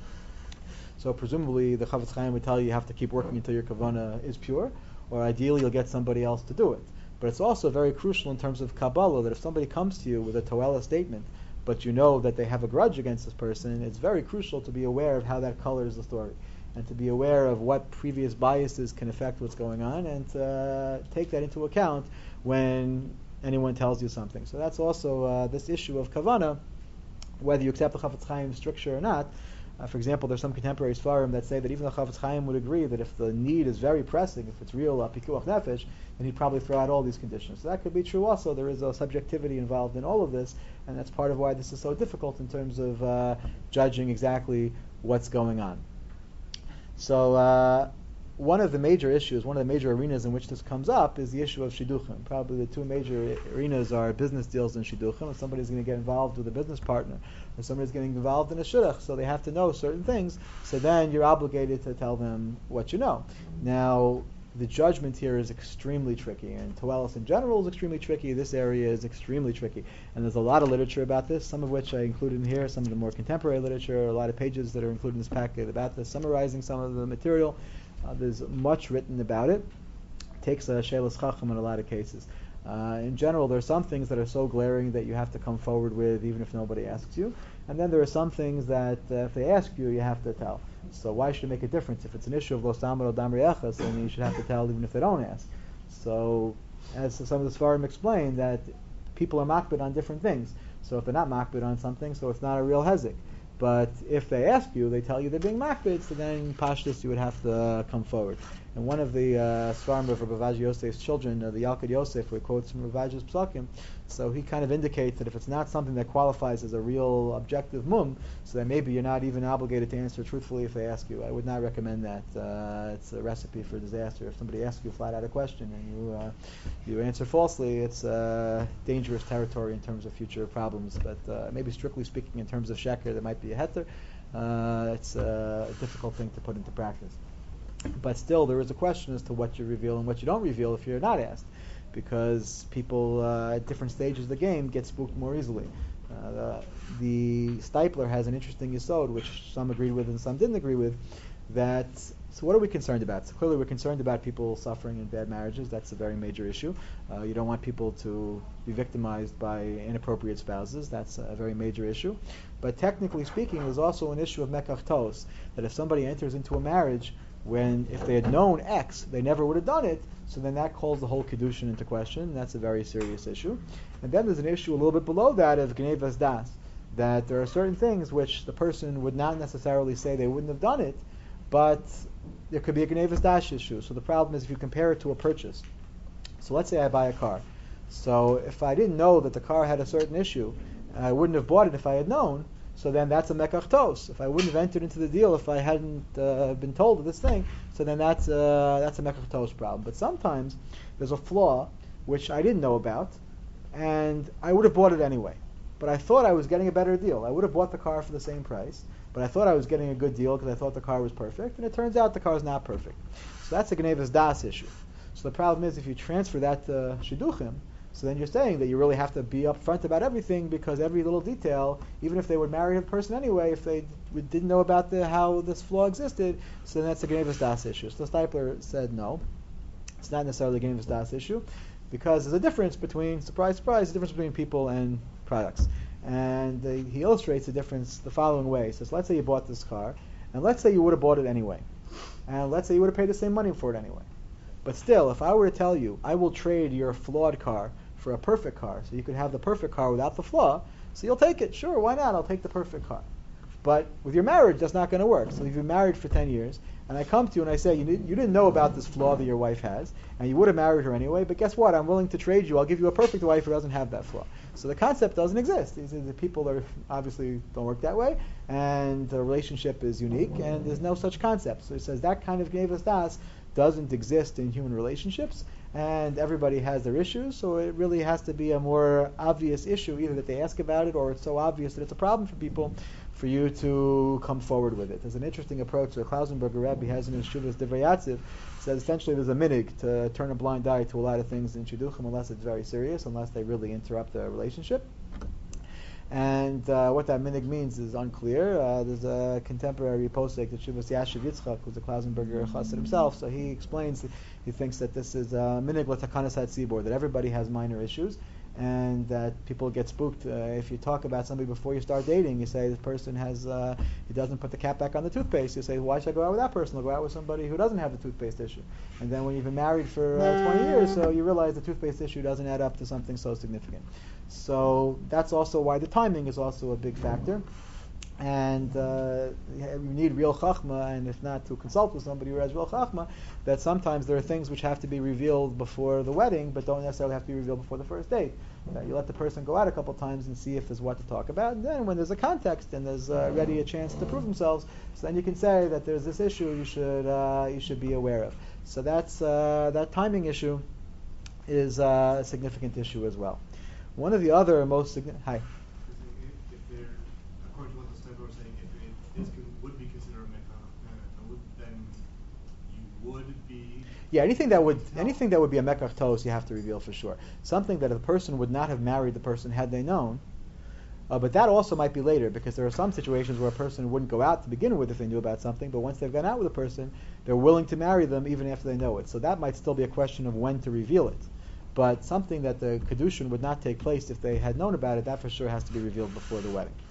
So presumably the Chafetz Chaim would tell you you have to keep working until your kavana is pure, or ideally you'll get somebody else to do it. But it's also very crucial in terms of Kabbalah that if somebody comes to you with a Toela statement, but you know that they have a grudge against this person, it's very crucial to be aware of how that colors the story, and to be aware of what previous biases can affect what's going on, and uh, take that into account when anyone tells you something. So that's also uh, this issue of Kavana, whether you accept the Chafetz Chaim's stricture or not. Uh, for example, there's some contemporary Sfarim that say that even the Chafetz Chaim would agree that if the need is very pressing, if it's real uh, pikuach nefesh, then he'd probably throw out all these conditions. So that could be true also. There is a subjectivity involved in all of this, and that's part of why this is so difficult in terms of uh, judging exactly what's going on. So uh, one of the major issues, one of the major arenas in which this comes up is the issue of shidduchim. Probably the two major arenas are business deals and shidduchim. If somebody's going to get involved with a business partner, or somebody's getting involved in a shidduch, so they have to know certain things, so then you're obligated to tell them what you know. Now, the judgment here is extremely tricky, and Toelas in general is extremely tricky. This area is extremely tricky, and there's a lot of literature about this, some of which I included in here, some of the more contemporary literature, a lot of pages that are included in this packet about this, summarizing some of the material. Uh, there's much written about it. It takes a Shelas Chacham in a lot of cases. Uh, in general, there are some things that are so glaring that you have to come forward with even if nobody asks you. And then there are some things that uh, if they ask you, you have to tell. So why should it make a difference? If it's an issue of lo samar o dam riachas, then you should have to tell even if they don't ask. So, as some of the Sfarim explain, that people are makbid on different things. So if they're not makbid on something, so it's not a real hezek. But if they ask you, they tell you they're being makbid, so then in pashtus you would have to uh, come forward. And one of the uh, Sfarim of Rabbi Yosef's children, uh, the Yalkut Yosef, where he quotes from Rabbi Psakim, so he kind of indicates that if it's not something that qualifies as a real objective mum, so then maybe you're not even obligated to answer truthfully if they ask you. I would not recommend that. Uh, it's a recipe for disaster. If somebody asks you flat out a question and you uh, you answer falsely, it's uh, dangerous territory in terms of future problems. But uh, maybe strictly speaking, in terms of sheker, there might be a heter. Uh, it's a difficult thing to put into practice. But still, there is a question as to what you reveal and what you don't reveal if you're not asked, because people uh, at different stages of the game get spooked more easily. Uh, the, the Stipler has an interesting yesod, which some agreed with and some didn't agree with, that, so what are we concerned about? So clearly we're concerned about people suffering in bad marriages. That's a very major issue. Uh, you don't want people to be victimized by inappropriate spouses. That's a very major issue. But technically speaking, there's also an issue of mekach tos, that if somebody enters into a marriage when if they had known X, they never would have done it, so then that calls the whole Kedushin into question, and that's a very serious issue. And then there's an issue a little bit below that of Gnevas Das, that there are certain things which the person would not necessarily say they wouldn't have done it, but there could be a Gnevas Das issue. So the problem is if you compare it to a purchase. So let's say I buy a car. So if I didn't know that the car had a certain issue, I wouldn't have bought it if I had known, so then that's a mekach tos. If I wouldn't have entered into the deal if I hadn't uh, been told of this thing, so then that's uh, that's a mekach tos problem. But sometimes there's a flaw which I didn't know about, and I would have bought it anyway. But I thought I was getting a better deal. I would have bought the car for the same price, but I thought I was getting a good deal because I thought the car was perfect, and it turns out the car is not perfect. So that's a gnevas das issue. So the problem is if you transfer that to shidduchim, so then you're saying that you really have to be upfront about everything, because every little detail, even if they would marry the person anyway, if they d- didn't know about the, how this flaw existed, so then that's a gnevas das issue. So the Stipler said no, it's not necessarily a gnevas das issue, because there's a difference between, surprise, surprise, the difference between people and products. And uh, he illustrates the difference the following way. He says, let's say you bought this car, and let's say you would have bought it anyway, and let's say you would have paid the same money for it anyway. But still, if I were to tell you, I will trade your flawed car for a perfect car, so you could have the perfect car without the flaw, so you'll take it. Sure, why not? I'll take the perfect car. But with your marriage, that's not going to work. So if you've been married for ten years, and I come to you and I say, you, did, you didn't know about this flaw that your wife has, and you would have married her anyway, but guess what? I'm willing to trade you. I'll give you a perfect wife who doesn't have that flaw. So the concept doesn't exist. These are the people that are obviously don't work that way, and the relationship is unique, and there's no such concept. So he says that kind of gnevas das doesn't exist in human relationships, and everybody has their issues, so it really has to be a more obvious issue, either that they ask about it or it's so obvious that it's a problem for people, for you to come forward with it. There's an interesting approach that Klausenberger Rebbe has in his Shuvas Divrei Yatziv. Says essentially there's a minig to turn a blind eye to a lot of things in Shidduchim unless it's very serious, unless they really interrupt the relationship. And uh, what that minig means is unclear. Uh, there's a contemporary posek, the Shuvas Yashiv Yitzchak, who's a Klausenberger Chassid himself, so he explains, he thinks that this is a minig l'takanas hatzibor, that everybody has minor issues, and that people get spooked. Uh, if you talk about somebody before you start dating, you say this person has, uh, he doesn't put the cap back on the toothpaste. You say, why should I go out with that person? I'll go out with somebody who doesn't have the toothpaste issue. And then when you've been married for uh, twenty years, so you realize the toothpaste issue doesn't add up to something so significant. So that's also why the timing is also a big factor. And uh, you need real chachma, and if not, to consult with somebody who has real chachma, that sometimes there are things which have to be revealed before the wedding, but don't necessarily have to be revealed before the first date. Uh, you let the person go out a couple times and see if there's what to talk about, and then when there's a context and there's uh, ready a chance to prove themselves, so then you can say that there's this issue you should uh, you should be aware of. So that's uh, that timing issue is uh, a significant issue as well. One of the other most significant... Hi. Would be yeah anything that would anything that would be a mekach tos you have to reveal for sure. Something that a person would not have married the person had they known, uh, but that also might be later, because there are some situations where a person wouldn't go out to begin with if they knew about something, but once they've gone out with a person, they're willing to marry them even after they know it. So that might still be a question of when to reveal it. But something that the kedushin would not take place if they had known about it, that for sure has to be revealed before the wedding.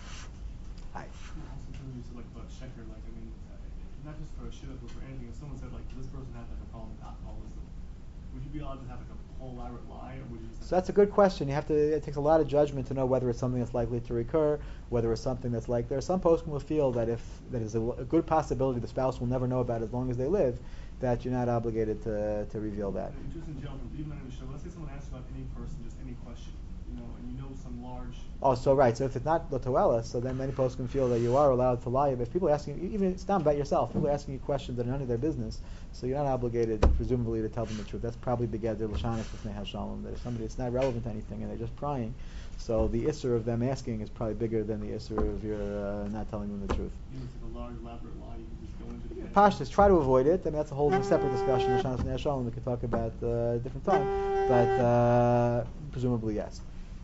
Hi. Also, too, you said like about sheker, like I mean, uh, not just for a shidduch, but for anything. If someone said like this person had like a problem with alcoholism, would you be allowed to have like a whole elaborate lie, or would you just? So that's a good question. You have to. It takes a lot of judgment to know whether it's something that's likely to recur, whether it's something that's like. There are some poskim who feel that if that is a, a good possibility the spouse will never know about it as long as they live, that you're not obligated to to reveal that. And just in general, even in the show, let's say someone asks about any person, just any question, you know, and you know some large. Oh, so right. So if it's not l'toela, so then many poskim feel that you are allowed to lie. But if people are asking, even it's not about yourself, people are asking you questions that are none of their business, so you're not obligated, presumably, to tell them the truth. That's probably begeder l'shanis b'fnei hashalom. That if somebody it's not relevant to anything and they're just prying, so the isser of them asking is probably bigger than the isser of your uh, not telling them the truth. You know, it's like a large elaborate lie. You can just go into the. Pashtus, try to avoid it. I mean, that's a whole separate discussion. L'shanis b'fnei hashalom we could talk about uh, a different time, but uh, presumably yes.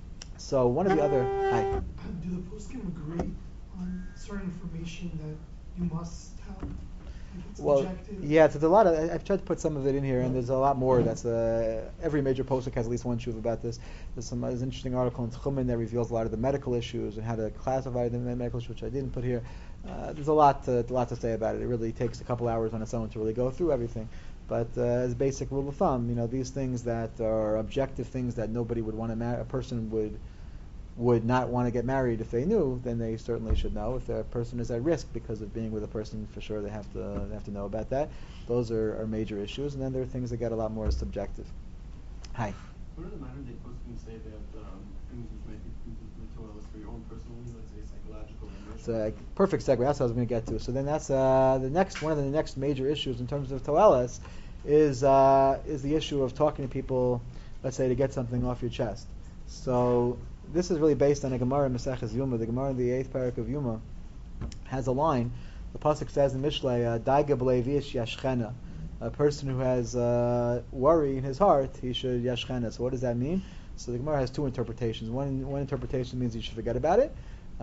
So one of the other. Hi. Do the poskim agree on certain information that you must tell? Like it's Well, objective? yeah, there's a lot of. I- I've tried to put some of it in here, and there's a lot more. That's uh, every major posuk has at least one shuv about this. There's some there's an interesting article in Tchumen that reveals a lot of the medical issues and how to classify the medical issues, which I didn't put here. Uh, there's a lot to, a lot to say about it. It really takes a couple hours on its own to really go through everything. But uh, as a basic rule of thumb, you know, these things that are objective things that nobody would want to marry, a person would would not want to get married if they knew, then they certainly should know. If a person is at risk because of being with a person, for sure they have to they have to know about that. Those are, are major issues, and then there are things that get a lot more subjective. Hi. What are the modern day poskim say that um, things which make it Torah for your own personal needs, let's say psychological and It's a perfect segue. That's what I was going to get to. So then that's uh, the next one of the next major issues in terms of toelas is uh, is the issue of talking to people, let's say, to get something off your chest. So this is really based on a Gemara in Maseches Yuma. The Gemara in the eighth parak of Yuma has a line. The pasuk says in Mishlei, "Daiga b'leivish yashchena." A person who has uh, worry in his heart, he should yashchena. So what does that mean? So the Gemara has two interpretations. One one interpretation means you should forget about it.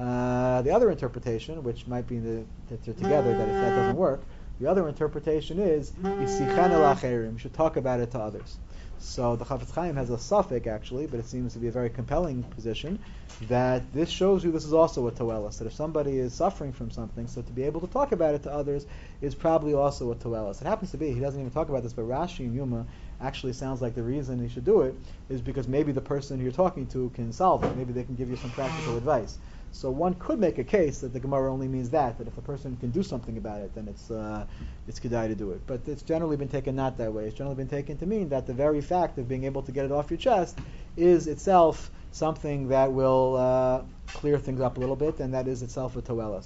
Uh, the other interpretation, which might be the, that they're together, that if that doesn't work, the other interpretation is yisichena la'acherim. You should talk about it to others. So the Chafetz Chaim has a suffix actually, but it seems to be a very compelling position that this shows you this is also a toelas. That if somebody is suffering from something, so to be able to talk about it to others is probably also a toelas. It happens to be, he doesn't even talk about this, but Rashi and Yuma actually sounds like the reason he should do it is because maybe the person you're talking to can solve it. Maybe they can give you some practical advice. So one could make a case that the Gemara only means that, that if a person can do something about it, then it's uh, it's kedai to do it. But it's generally been taken not that way. It's generally been taken to mean that the very fact of being able to get it off your chest is itself something that will uh, clear things up a little bit, and that is itself a toelas.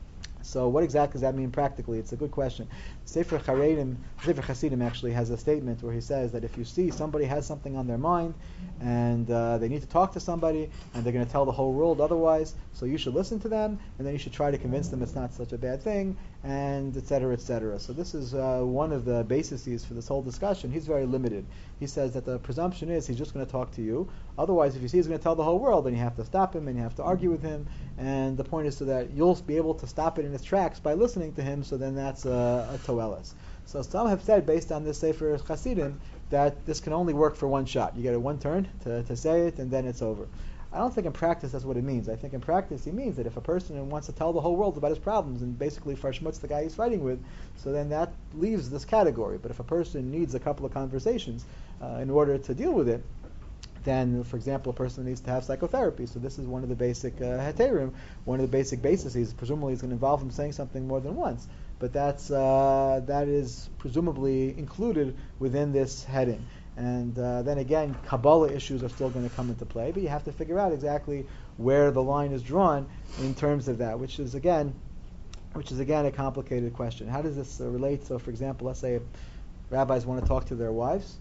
So what exactly does that mean practically? It's a good question. Sefer Charedim, Sefer Hasidim actually has a statement where he says that if you see somebody has something on their mind and uh, they need to talk to somebody and they're going to tell the whole world otherwise, so you should listen to them and then you should try to convince them it's not such a bad thing, and et cetera, et cetera. So this is uh, one of the bases for this whole discussion. He's very limited. He says that the presumption is he's just going to talk to you. Otherwise, if you see he's going to tell the whole world, then you have to stop him and you have to argue with him. And the point is so that you'll be able to stop it in its tracks by listening to him. So then that's a, a toelas. So some have said, based on this Sefer Chasidim, that this can only work for one shot. You get it one turn to, to say it, and then it's over. I don't think in practice that's what it means. I think in practice he means that if a person wants to tell the whole world about his problems and basically farshmutz the guy he's fighting with, so then that leaves this category. But if a person needs a couple of conversations uh, in order to deal with it, then, for example, a person needs to have psychotherapy. So this is one of the basic uh, heterim, one of the basic bases. Presumably, it's going to involve him saying something more than once. But that's uh, that is presumably included within this heading. And uh, then again, Kabbalah issues are still going to come into play, but you have to figure out exactly where the line is drawn in terms of that, which is again, which is again a complicated question. How does this uh, relate? So, for example, let's say rabbis want to talk to their wives.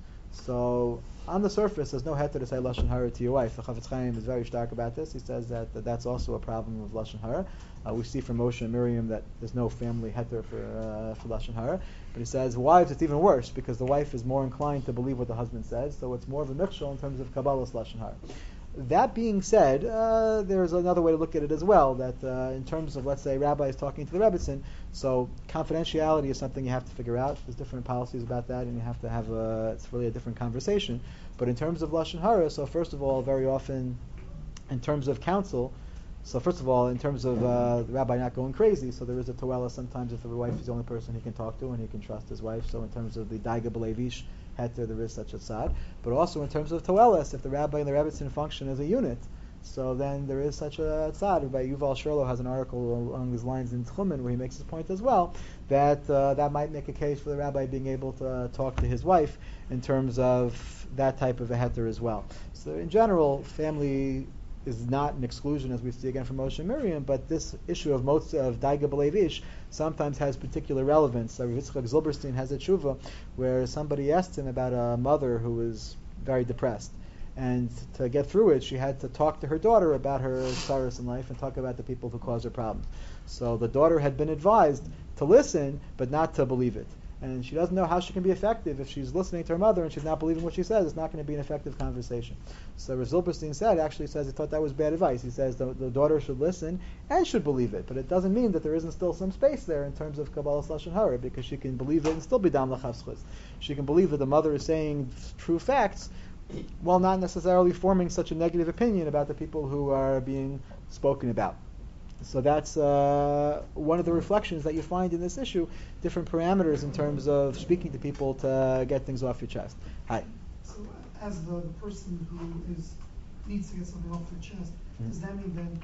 So on the surface, there's no heter to say lashon hara to your wife. The Chafetz Chaim is very stark about this. He says that, that that's also a problem of lashon hara. Uh, we see from Moshe and Miriam that there's no family heter for uh, for lashon hara. But he says wives, it's even worse because the wife is more inclined to believe what the husband says. So it's more of a mikshel in terms of Kabbalah's lashon hara. That being said, uh, there's another way to look at it as well, that uh, in terms of, let's say, rabbis talking to the Rebbetzin, so confidentiality is something you have to figure out. There's different policies about that, and you have to have a, it's really a different conversation. But in terms of Lashon Hara, so first of all, very often, in terms of counsel, so first of all, in terms of uh, the rabbi not going crazy, so there is a toela sometimes if the wife is the only person he can talk to and he can trust his wife. So in terms of the daiga b'levish heter, there is such a tzad. But also in terms of toelas, if the rabbi and the rebbetzin function as a unit, so then there is such a tzad. Rabbi Yuval Sherlow has an article along these lines in Tchumen where he makes his point as well, that uh, that might make a case for the rabbi being able to uh, talk to his wife in terms of that type of a heter as well. So in general, family is not an exclusion, as we see again from Moshe and Miriam, but this issue of motz of daiga b'levish sometimes has particular relevance. So Yitzchak Zilberstein has a tshuva where somebody asked him about a mother who was very depressed, and to get through it, she had to talk to her daughter about her sorrows in life and talk about the people who caused her problems. So the daughter had been advised to listen, but not to believe it. And she doesn't know how she can be effective if she's listening to her mother and she's not believing what she says. It's not going to be an effective conversation. So Rav Zilberstein said, actually says he thought that was bad advice. He says the, the daughter should listen and should believe it, but it doesn't mean that there isn't still some space there in terms of Kabbalah Lashon Hara, because she can believe it and still be dam l'chavschus. She can believe that the mother is saying true facts, while not necessarily forming such a negative opinion about the people who are being spoken about. So that's uh, one of the reflections that you find in this issue, different parameters in terms of speaking to people to get things off your chest. Hi. So as the, the person who is needs to get something off their chest, mm-hmm. does that mean then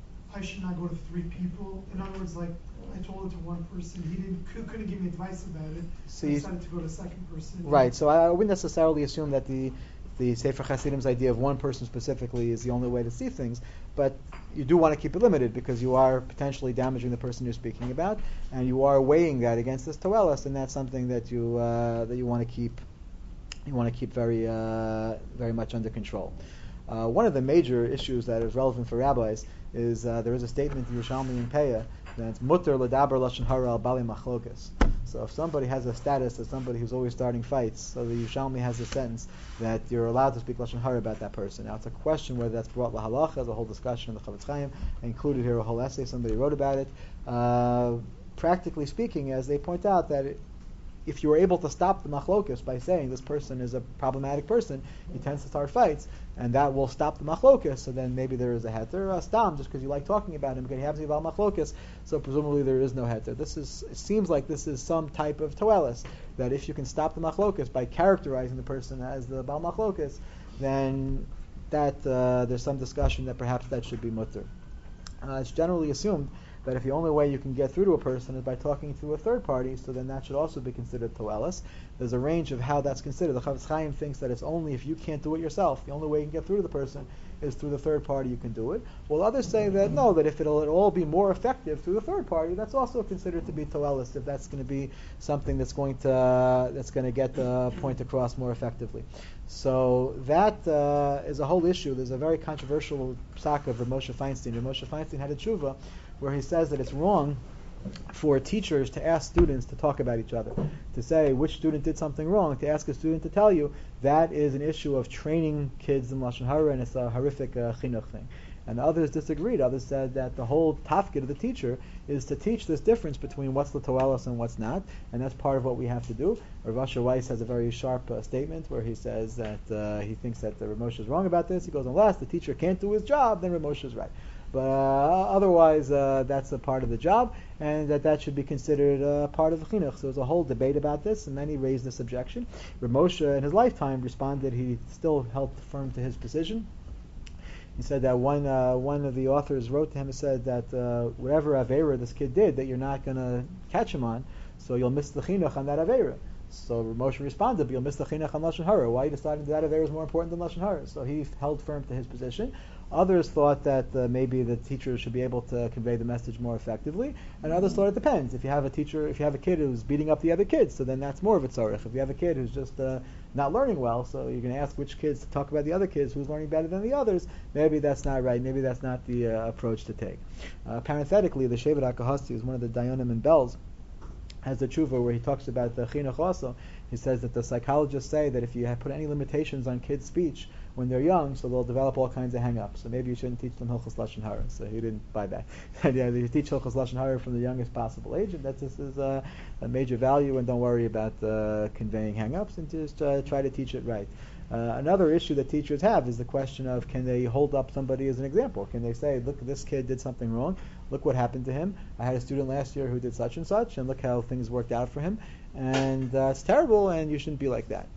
I should not go to three people? In other words, like I told it to one person, he didn't could, couldn't give me advice about it, so I decided to go to a second person. Right, so I wouldn't necessarily assume that the the Sefer Chasidim's idea of one person specifically is the only way to see things, but you do want to keep it limited because you are potentially damaging the person you're speaking about, and you are weighing that against this toelas, and that's something that you uh, that you want to keep you want to keep very uh, very much under control. Uh, one of the major issues that is relevant for rabbis is uh, there is a statement in Yerushalmi and Peah that it's mutter l'daber lashon hara al bali machlokas. So if somebody has a status as somebody who's always starting fights, so the Yerushalmi has a sentence that you're allowed to speak lashon hara about that person. Now it's a question whether that's brought lahalacha. There's a whole discussion in the Chavetz Chaim. I included here a whole essay. Somebody wrote about it. Uh, practically speaking, as they point out, that it, if you were able to stop the machlokas by saying this person is a problematic person, he tends to start fights, and that will stop the machlokas. So then maybe there is a heter, a stam, just because you like talking about him, because he happens to be about machlokas. So presumably there is no heter. This is it seems like this is some type of toelis, that if you can stop the machlokas by characterizing the person as the bal machlokas, then that uh, there's some discussion that perhaps that should be mutter. Uh, it's generally assumed that if the only way you can get through to a person is by talking to a third party, so then that should also be considered toelis. There's a range of how that's considered. The Chavetz Chaim thinks that it's only if you can't do it yourself. The only way you can get through to the person is through the third party you can do it. While others say that no, that if it'll, it'll all be more effective through the third party, that's also considered to be toelis, if that's going to be something that's going to uh, that's going to get the point across more effectively. So that uh, is a whole issue. There's a very controversial psak of Rav Moshe Feinstein. Rav Moshe Feinstein had a tshuva where he says that it's wrong for teachers to ask students to talk about each other, to say which student did something wrong, to ask a student to tell you, that is an issue of training kids in Lashon Hara, and it's a horrific uh, chinuch thing. And others disagreed. Others said that the whole tafkid of the teacher is to teach this difference between what's the toelis and what's not, and that's part of what we have to do. Rav Asher Weiss has a very sharp uh, statement where he says that uh, he thinks that uh, Rav Moshe is wrong about this. He goes, unless the teacher can't do his job, then Rav Moshe is right. But uh, otherwise, uh, that's a part of the job, and that that should be considered uh, part of the chinuch. So there's a whole debate about this, and then he raised this objection. Rav Moshe, in his lifetime, responded he still held firm to his position. He said that one uh, one of the authors wrote to him and said that uh, whatever avera this kid did, that you're not going to catch him on, so you'll miss the chinuch on that avera. So Rav Moshe responded, but you'll miss the chinuch on Lashon Hara. Why are you deciding that avera is more important than Lashon Hara? So he held firm to his position. Others thought that uh, maybe the teacher should be able to convey the message more effectively, and others thought it depends. If you have a teacher, if you have a kid who's beating up the other kids, so then that's more of a tzarech. If you have a kid who's just uh, not learning well, so you're going to ask which kids to talk about the other kids who's learning better than the others, maybe that's not right. Maybe that's not the uh, approach to take. Uh, parenthetically, the Shevet HaKahasti is one of the Dayanim in Belz, has the tshuva where he talks about the chinuch also. He says that the psychologists say that if you have put any limitations on kids' speech when they're young, so they'll develop all kinds of hang-ups. So maybe you shouldn't teach them Hilchos Lashon Hara. So he didn't buy that. Yeah, you teach Hilchos Lashon Hara from the youngest possible age, and that this is a, a major value, and don't worry about uh, conveying hang-ups, and just uh, try to teach it right. Uh, another issue that teachers have is the question of, can they hold up somebody as an example? Can they say, look, this kid did something wrong, look what happened to him. I had a student last year who did such and such, and look how things worked out for him, and uh, it's terrible, and you shouldn't be like that.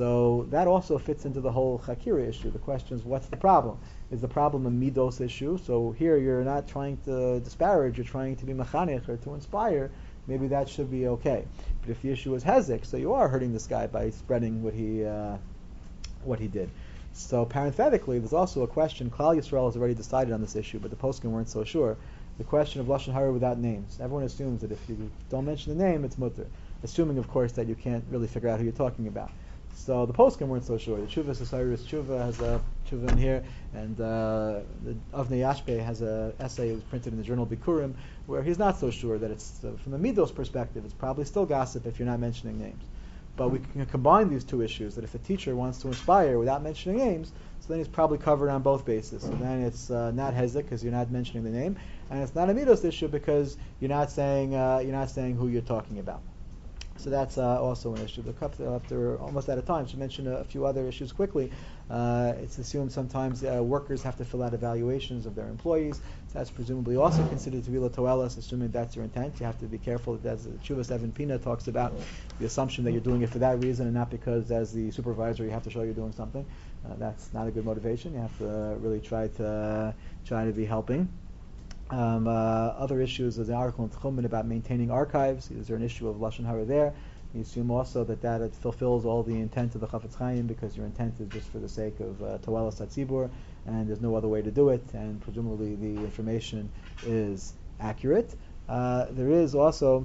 So that also fits into the whole Chakira issue. The question is, what's the problem? Is the problem a midos issue? So here you're not trying to disparage, you're trying to be mechanech or to inspire. Maybe that should be okay. But if the issue is hezek, so you are hurting this guy by spreading what he uh, what he did. So parenthetically, there's also a question. Klal Yisrael has already decided on this issue, but the poskim weren't so sure. The question of Lashon Hara without names. Everyone assumes that if you don't mention the name, it's mutter. Assuming, of course, that you can't really figure out who you're talking about. So the poskim weren't so sure. The Tshuva Society's Tshuva has a Tshuva in here, and uh, the Avnei Yashbe has an essay that was printed in the journal Bikurim, where he's not so sure that it's, uh, from the Midos perspective, it's probably still gossip if you're not mentioning names. But we can combine these two issues, that if a teacher wants to inspire without mentioning names, so then he's probably covered on both bases. So then it's uh, not hezek because you're not mentioning the name, and it's not a midos issue because you're not saying uh, you're not saying who you're talking about. So that's uh, also an issue. The couple, after almost out of time, to mention a, a few other issues quickly. Uh, it's assumed sometimes uh, workers have to fill out evaluations of their employees. So that's presumably also considered to be latoelas, assuming that's your intent. You have to be careful that, as Tshuva seven Pina talks about, the assumption that you're doing it for that reason and not because, as the supervisor, you have to show you're doing something. Uh, that's not a good motivation. You have to uh, really try to uh, try to be helping. Um, uh, other issues is the article in Tchumen about maintaining archives. Is there an issue of Lashon Hara there? You assume also that that it fulfills all the intent of the Chafetz Chaim because your intent is just for the sake of uh, Toelas HaTzibur, and there's no other way to do it, and presumably the information is accurate. Uh, there is also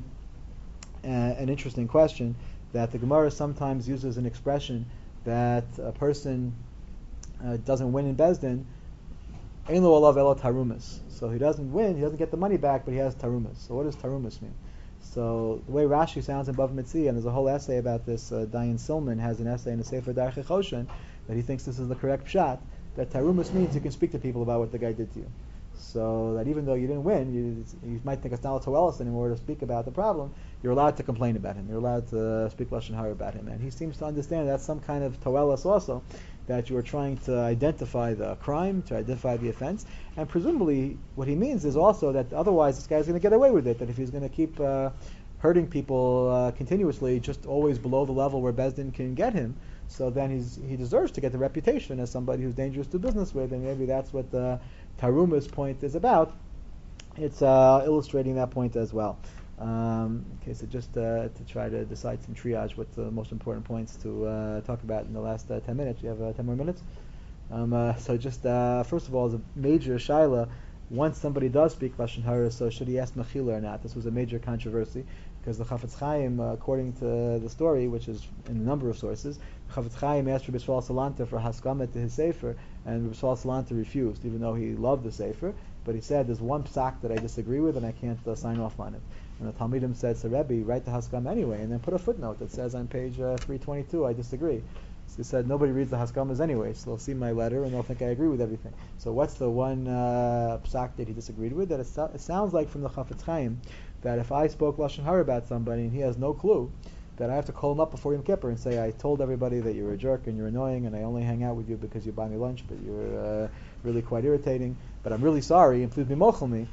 uh, an interesting question that the Gemara sometimes uses an expression that a person uh, doesn't win in Bezdin, Ein lo alav elo tarumas. So he doesn't win, he doesn't get the money back, but he has tarumas. So what does tarumas mean? So the way Rashi sounds in Bava Metzia, and there's a whole essay about this, uh, Dayan Silman has an essay in the Sefer Darchei Choshen, that he thinks this is the correct pshat, that tarumas means you can speak to people about what the guy did to you. So that even though you didn't win, you, you might think it's not a toelis anymore to speak about the problem, you're allowed to complain about him, you're allowed to speak Lashon Hara about him. And he seems to understand that's some kind of toelis also, that you are trying to identify the crime, to identify the offense, and presumably what he means is also that otherwise this guy's going to get away with it, that if he's going to keep uh, hurting people uh, continuously, just always below the level where Bezdin can get him, so then he's he deserves to get the reputation as somebody who's dangerous to do business with, and maybe that's what the Taruma's point is about. It's uh, illustrating that point as well. Um, okay, so just uh, to try to decide some triage, what's the most important points to uh, talk about in the last uh, ten minutes. You have uh, ten more minutes? Um, uh, so just, uh, first of all, as a major shaila, once somebody does speak Lashon Hara, so should he ask Mechila or not? This was a major controversy, because the Chafetz Chaim, uh, according to the story, which is in a number of sources, the Chafetz Chaim asked Rabbi Yisrael Salanta for Haskamet to his Sefer, and Rabbi Yisrael Salanta refused, even though he loved the Sefer, but he said, there's one psak that I disagree with, and I can't uh, sign off on it. And the Talmidim said, so Rebbe, write the Haskam anyway, and then put a footnote that says on page uh, three twenty-two, I disagree. So he said, nobody reads the Haskamas anyway, so they'll see my letter and they'll think I agree with everything. So what's the one uh, psak that he disagreed with? That it, so- it sounds like from the Chafetz Chaim that if I spoke Lashon Hara about somebody and he has no clue, that I have to call him up before Yom Kippur and say, I told everybody that you're a jerk and you're annoying and I only hang out with you because you buy me lunch, but you're uh, really quite irritating, but I'm really sorry and please be mochel me.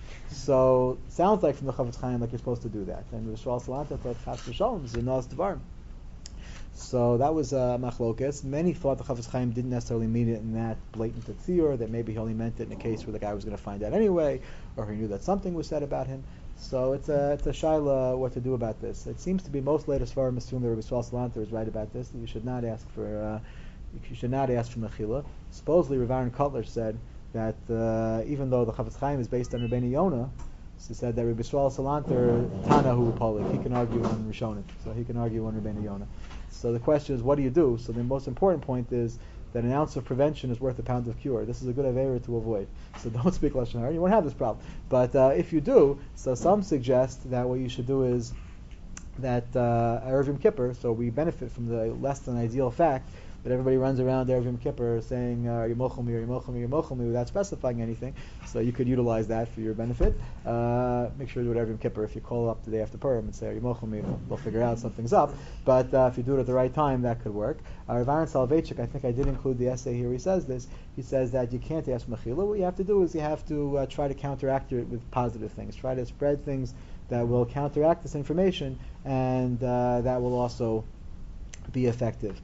So it sounds like from the Chafetz Chaim like you're supposed to do that. And Yisrael Salanta thought Chas v'Shalom is a Noas Dvarim. So that was uh, machlokes. Many thought the Chafetz Chaim didn't necessarily mean it in that blatant tziyur, that maybe he only meant it in a case where the guy was going to find out anyway, or he knew that something was said about him. So it's a it's a shaila what to do about this. It seems to be most latest Svarim assume that Rabbi Yisrael Salanta is right about this. That you should not ask for uh, you should not ask for mechila. Supposedly, Rav Aaron Kotler said that uh, even though the Chafetz Chaim is based on Rabbeinu Yonah, he said that Rabbi Yisrael Salanta Tana Hu Polik, he can argue on Rishonim, so he can argue on Rabbeinu Yonah. So the question is, what do you do? So the most important point is that an ounce of prevention is worth a pound of cure. This is a good avera to avoid. So don't speak Lashon Hara. You won't have this problem. But uh, if you do, so some suggest that what you should do is that uh, Erev Yom Kippur, so we benefit from the less than ideal fact that everybody runs around Erev Yom Kippur saying uh, Yemochel mi, Yemochel mi, Yemochel mi without specifying anything. So you could utilize that for your benefit. Uh, make sure to do it Erev Yom Kippur. If you call up the day after Purim and say Yemochel mi, we'll figure out something's up. But uh, if you do it at the right time, that could work. Uh, Rav Aaron Soloveitchik, I think I did include the essay here. He says this. He says that you can't ask Mechila. What you have to do is you have to uh, try to counteract it with positive things. Try to spread things that will counteract this information, and uh, that will also be effective.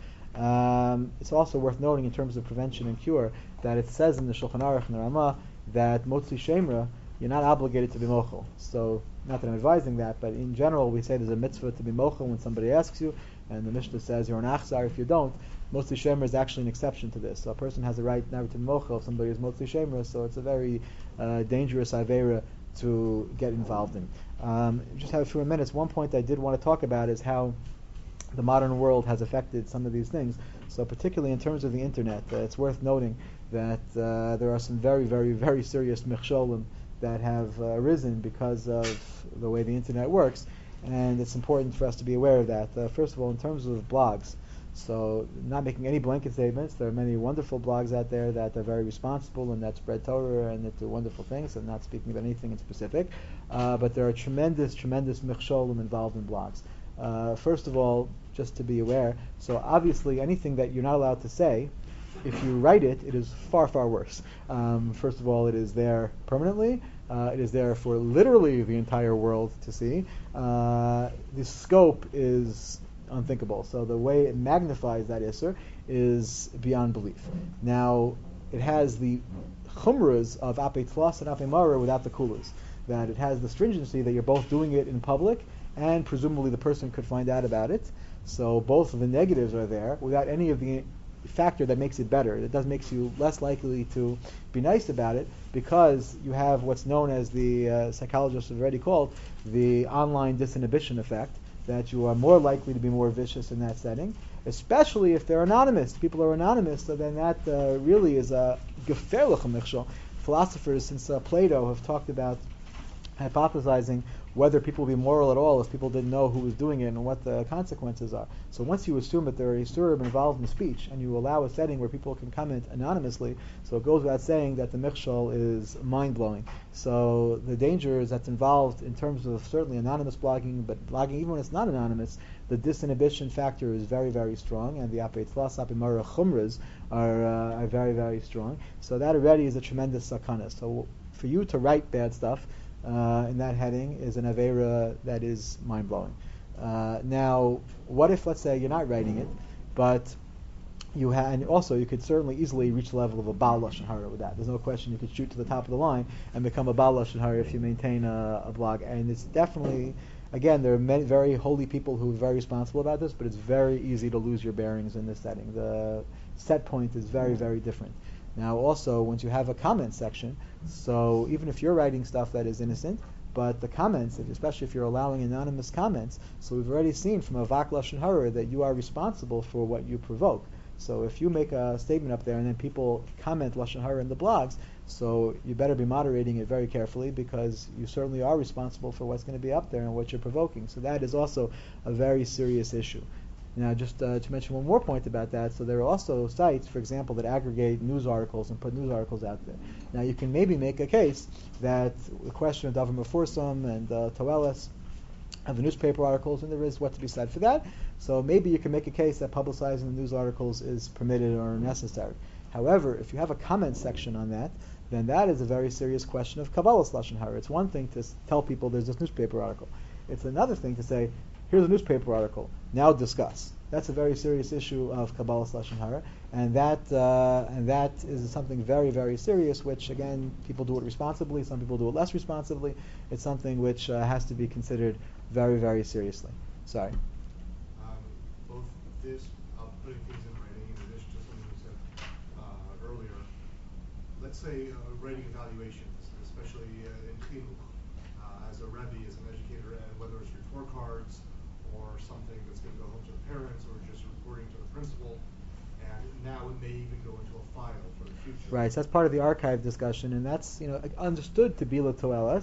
Um, it's also worth noting in terms of prevention and cure that it says in the Shulchan Aruch and the Ramah that Motzi Shemra, you're not obligated to be mochel. So, not that I'm advising that, but in general we say there's a mitzvah to be mochel when somebody asks you, and the Mishnah says you're an achzar if you don't. Motzi Shemra is actually an exception to this. So a person has a right never to be mochel if somebody is Motzi Shemra, so it's a very uh, dangerous avera to get involved in. Um, just have a few more minutes. One point I did want to talk about is how the modern world has affected some of these things. So particularly in terms of the internet, uh, it's worth noting that uh, there are some very, very, very serious mechsholim that have uh, arisen because of the way the internet works, and it's important for us to be aware of that. Uh, first of all, in terms of blogs, so not making any blanket statements, there are many wonderful blogs out there that are very responsible and that spread Torah and that do wonderful things. I'm not speaking about anything in specific, uh, but there are tremendous, tremendous mechsholim involved in blogs. Uh, first of all, just to be aware, so obviously anything that you're not allowed to say, if you write it, it is far, far worse. Um, first of all, it is there permanently. Uh, it is there for literally the entire world to see. Uh, the scope is unthinkable. So the way it magnifies that Isser is beyond belief. Now, it has the chumras of Apei Tlas and Apei Mara without the kulas. That it has the stringency that you're both doing it in public, and presumably the person could find out about it. So both of the negatives are there without any of the factor that makes it better. It does makes you less likely to be nice about it because you have what's known as the uh, psychologists have already called the online disinhibition effect, that you are more likely to be more vicious in that setting, especially if they're anonymous. People are anonymous, so then that uh, really is a gefährliche Michshol. Philosophers since uh, Plato have talked about hypothesizing whether people will be moral at all if people didn't know who was doing it and what the consequences are. So once you assume that there are Yisurim involved in speech and you allow a setting where people can comment anonymously, so it goes without saying that the Michshol is mind-blowing. So the dangers that's involved in terms of certainly anonymous blogging, but blogging even when it's not anonymous, the disinhibition factor is very, very strong, and the Apei Tlas, Apei Mara chumras are, uh, are very, very strong. So that already is a tremendous sakana. So for you to write bad stuff, Uh, in that heading is an avera that is mind-blowing. Uh, now, what if, let's say, you're not writing it, but you ha- and also you could certainly easily reach the level of a Baal Lashon Hara with that. There's no question you could shoot to the top of the line and become a Baal Lashon Hara if you maintain a, a blog. And it's definitely, again, there are many very holy people who are very responsible about this, but it's very easy to lose your bearings in this setting. The set point is very, very different. Now also, once you have a comment section, so even if you're writing stuff that is innocent, but the comments, especially if you're allowing anonymous comments, so we've already seen from a Vak Lashon Hara that you are responsible for what you provoke. So if you make a statement up there and then people comment Lashon Hara in the blogs, so you better be moderating it very carefully because you certainly are responsible for what's going to be up there and what you're provoking. So that is also a very serious issue. Now, just uh, to mention one more point about that, so there are also sites, for example, that aggregate news articles and put news articles out there. Now, you can maybe make a case that the question of Davar Mefursam and uh, Toeles of the newspaper articles, and there is what to be said for that. So maybe you can make a case that publicizing the news articles is permitted or necessary. However, if you have a comment section on that, then that is a very serious question of Kabbalah's Lashon Hara. It's one thing to tell people there's this newspaper article. It's another thing to say, here's a newspaper article, now discuss. That's a very serious issue of Kabbalah's Lashon Hara, and that uh, and that is something very, very serious, which, again, people do it responsibly, some people do it less responsibly. It's something which uh, has to be considered very, very seriously. Sorry. Um, both this, uh, putting things in writing, in addition to something you said uh, earlier, let's say uh, writing evaluations, especially uh, in Chinuch, uh, as a Rebbe, as an educator, and whether it's report cards, or something that's going to go home to the parents, or just reporting to the principal, and now it may even go into a file for the future. Right, so that's part of the archive discussion, and that's, you know, understood to be L'Toeles.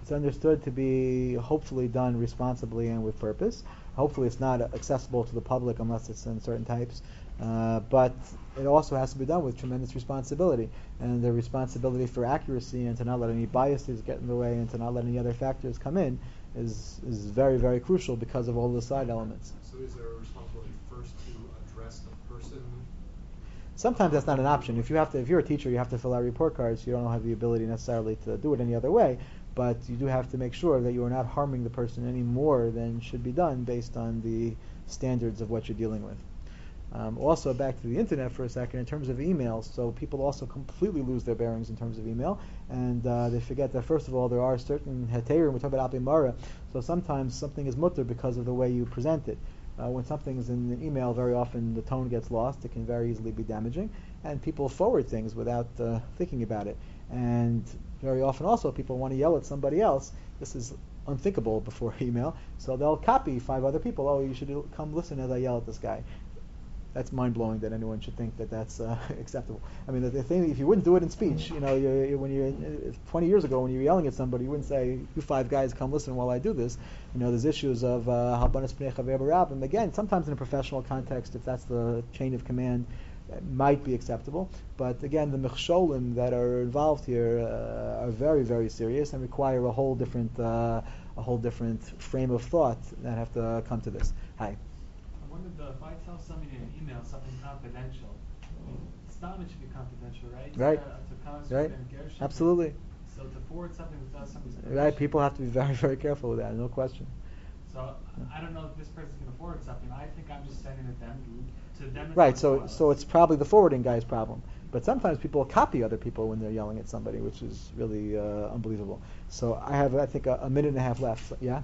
It's understood to be hopefully done responsibly and with purpose. Hopefully it's not accessible to the public unless it's in certain types. Uh, but it also has to be done with tremendous responsibility. And the responsibility for accuracy and to not let any biases get in the way and to not let any other factors come in is, is very, very crucial because of all the side elements. So is there a responsibility first to address the person? Sometimes that's not an option. If you have to, if you're a teacher, you have to fill out report cards. You don't have the ability necessarily to do it any other way. But you do have to make sure that you are not harming the person any more than should be done based on the standards of what you're dealing with. Um, also, back to the internet for a second, in terms of emails, so people also completely lose their bearings in terms of email, and uh, they forget that, first of all, there are certain heterim, we talk about alpi mara, so sometimes something is mutter because of the way you present it. Uh, when something is in an email, very often the tone gets lost, it can very easily be damaging, and people forward things without uh, thinking about it. And very often also people want to yell at somebody else. This is unthinkable before email, so they'll copy five other people. Oh, you should come listen as I yell at this guy. That's mind-blowing that anyone should think that that's uh, acceptable. I mean, the, the thing, if you wouldn't do it in speech, you know, you, you, when you twenty years ago when you were yelling at somebody, you wouldn't say, "You five guys, come listen while I do this." You know, there's issues of halbanas pnei chaver b'rab, and again, sometimes in a professional context, if that's the chain of command, it might be acceptable. But again, the mechsholim that are involved here uh, are very, very serious and require a whole different, uh, a whole different frame of thought that have to come to this. Hi. I wondered though, if I tell somebody in an email something confidential, I mean, Stam it should be confidential, right? Right. Uh, to cause Right. and Gershon, Absolutely. So to forward something without somebody's permission. Right. People have to be very, very careful with that. No question. So I don't know if this person's going to forward something. I think I'm just sending it them to them. Right. So, so it's probably the forwarding guy's problem. But sometimes people copy other people when they're yelling at somebody, which is really uh, unbelievable. So I have, I think, a, a minute and a half left. Yeah.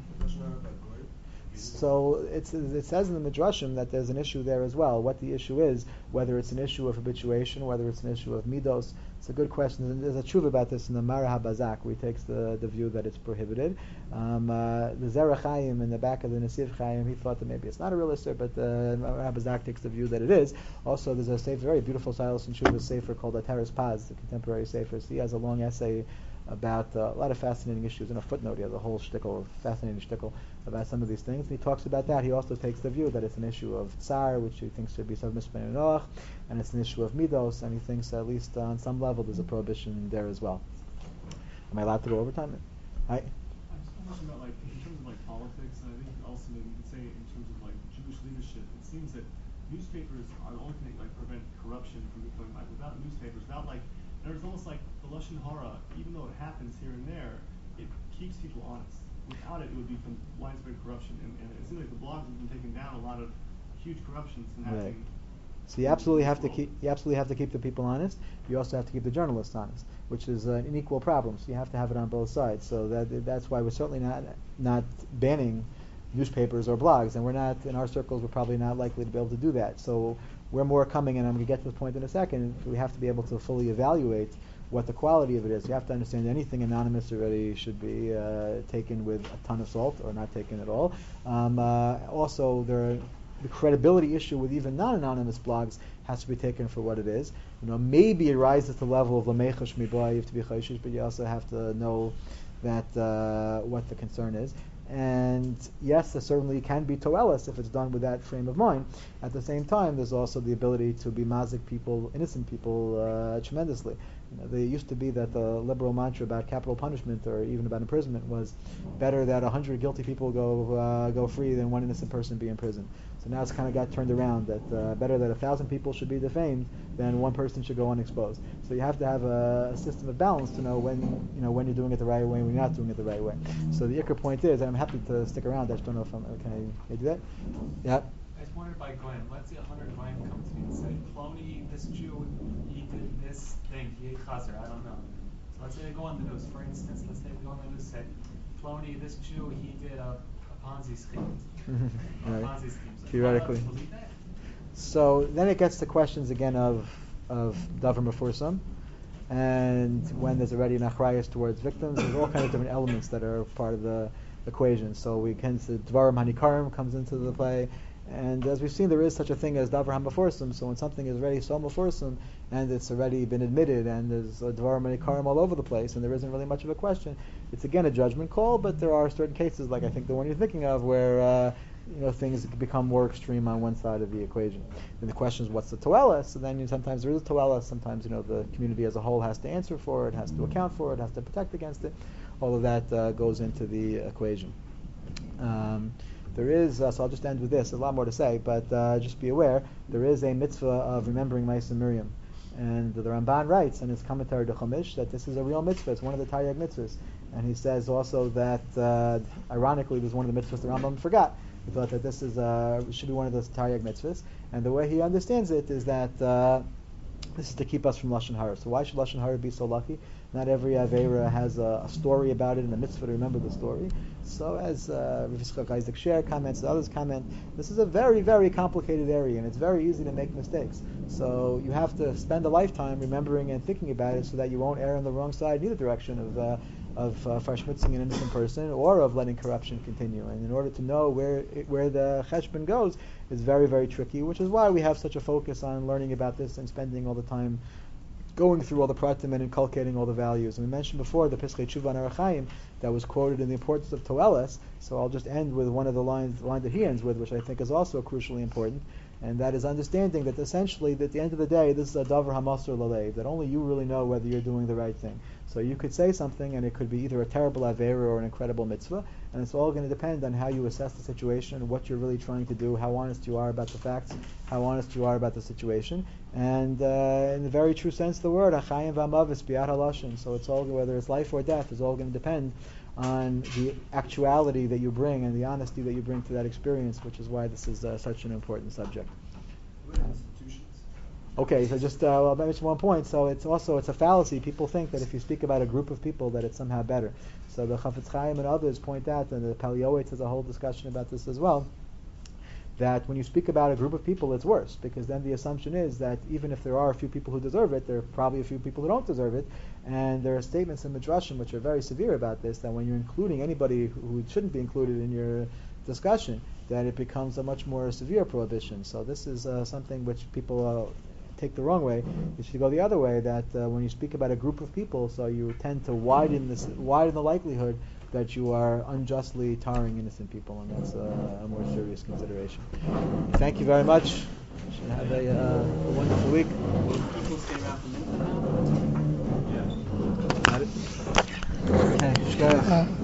So it's, it says in the Midrashim that there's an issue there as well. What the issue is, whether it's an issue of habituation, whether it's an issue of midos, it's a good question. And there's a tshuva about this in the Mara HaBazak, where he takes the, the view that it's prohibited. Um, uh, the Zerach Chaim in the back of the Nesiv Chaim, he thought that maybe it's not a real issue, but the Mara HaBazak takes the view that it is. Also, there's a sefer, very beautiful Silas and Tshuva sefer called Ataris Paz, the contemporary sefer. So he has a long essay about uh, a lot of fascinating issues. In a footnote, he has a whole shtickle, fascinating shtickle about some of these things. And he talks about that. He also takes the view that it's an issue of tsar, which he thinks should be sort of misbein noach, and it's an issue of midos, and he thinks at least uh, on some level there's a prohibition there as well. Am I allowed to go over time? Hi. I just want to mention about like in terms of like politics, and I think also maybe you could say in terms of like Jewish leadership, it seems that newspapers are the only thing that like prevent corruption from becoming like without newspapers, without like there's almost like the lashon hara, even though it happens here and there, it keeps people honest. Without it, it would become widespread corruption, and, and it seems like the blogs have been taking down a lot of huge corruptions and Right. happening. So you absolutely have to keep you absolutely have to keep the people honest. You also have to keep the journalists honest, which is uh, an equal problem. So you have to have it on both sides. So that that's why we're certainly not not banning newspapers or blogs, and we're not in our circles. We're probably not likely to be able to do that. So we're more coming, and I'm going to get to the point in a second. We have to be able to fully evaluate what the quality of it is. You have to understand anything anonymous already should be uh, taken with a ton of salt or not taken at all. Um, uh, also, there are, the credibility issue with even non-anonymous blogs has to be taken for what it is. You know, maybe it rises to the level of lamechash miboy, you have to be chayshish, but you also have to know that uh, what the concern is. And yes, there certainly can be toelis if it's done with that frame of mind. At the same time, there's also the ability to be mazik people, innocent people, uh, tremendously. You know, there used to be that the liberal mantra about capital punishment or even about imprisonment was better that a hundred guilty people go uh, go free than one innocent person be in prison. So now it's kind of got turned around that uh, better that a thousand people should be defamed than one person should go unexposed. So you have to have a, a system of balance to know when you know when you're doing it the right way and when you're not doing it the right way. So the ikar point is, and I'm happy to stick around. I just don't know if I'm can I, can I do that? Yeah. I just wondered by Goyim. Let's say a hundred Goyim come to me and say, Plony, this Jew, he did this thing, he ate chazer, I don't know. So let's say they go on the news, for instance, let's say they go on the news and say, Plony, this Jew, he did a, a Ponzi scheme. Right. A Ponzi scheme. So Theoretically. do I believe that? So then it gets to questions again of of davar mefursam, and when there's already an achrayus towards victims, there's all kinds of different elements that are part of the equation. So we can see dvarim hanikarim comes into the play, And as we've seen, there is such a thing as davar hamaforsum. So when something is already so maforsum, and it's already been admitted, and there's a dvar menikarim all over the place, and there isn't really much of a question, it's again a judgment call. But there are certain cases, like I think the one you're thinking of, where uh, you know things become more extreme on one side of the equation. And the question is, what's the toela? So then you know, sometimes there is a toela. Sometimes you know the community as a whole has to answer for it, has to account for it, has to protect against it. All of that uh, goes into the equation. Um, There is, uh, so I'll just end with this, a lot more to say, but uh, just be aware, there is a mitzvah of remembering Ma'aseh Miriam. And the Ramban writes in his commentary to Chumash that this is a real mitzvah, it's one of the Taryag mitzvahs. And he says also that, uh, ironically, there's one of the mitzvahs the Rambam forgot. He thought that this is uh, should be one of those Taryag mitzvahs. And the way he understands it is that uh, this is to keep us from Lashon Hara. So why should Lashon Hara be so lucky? Not every Aveira has a, a story about it and a mitzvah to remember the story. So as uh, Rav Yitzchak Isaac Sher comments, others comment, this is a very, very complicated area and it's very easy to make mistakes. So you have to spend a lifetime remembering and thinking about it so that you won't err on the wrong side in either direction of uh, of uh, freshmitzing an innocent person or of letting corruption continue. And in order to know where it, where the cheshbon goes is very, very tricky, which is why we have such a focus on learning about this and spending all the time going through all the pratim and inculcating all the values. And we mentioned before the Pischei Tshuva and Arachaim that was quoted in the importance of Toelas. So I'll just end with one of the lines, the line that he ends with, which I think is also crucially important, and that is understanding that essentially, that at the end of the day, this is a davar hamasur lalev, that only you really know whether you're doing the right thing. So you could say something, and it could be either a terrible avera or an incredible mitzvah, and it's all going to depend on how you assess the situation, what you're really trying to do, how honest you are about the facts, how honest you are about the situation, and uh, in the very true sense of the word, achayim v'amavis bi'at halashon. So it's all, whether it's life or death, is all going to depend on the actuality that you bring and the honesty that you bring to that experience, which is why this is uh, such an important subject. What are institutions? Okay, so just uh, I'll mention one point. So it's also it's a fallacy. People think that if you speak about a group of people, that it's somehow better. So the Chafetz Chaim and others point out, and the Palioetz has a whole discussion about this as well, that when you speak about a group of people, it's worse, because then the assumption is that even if there are a few people who deserve it, there are probably a few people who don't deserve it, and there are statements in Midrashim which are very severe about this, that when you're including anybody who shouldn't be included in your discussion, that it becomes a much more severe prohibition. So this is uh, something which people uh, take the wrong way. It should go the other way, that uh, when you speak about a group of people, so you tend to widen this, widen the likelihood that you are unjustly tarring innocent people, and that's a, a more serious consideration. Thank you very much. You should have a, uh, a wonderful week. People stay around for minutes now? Okay, shkaya.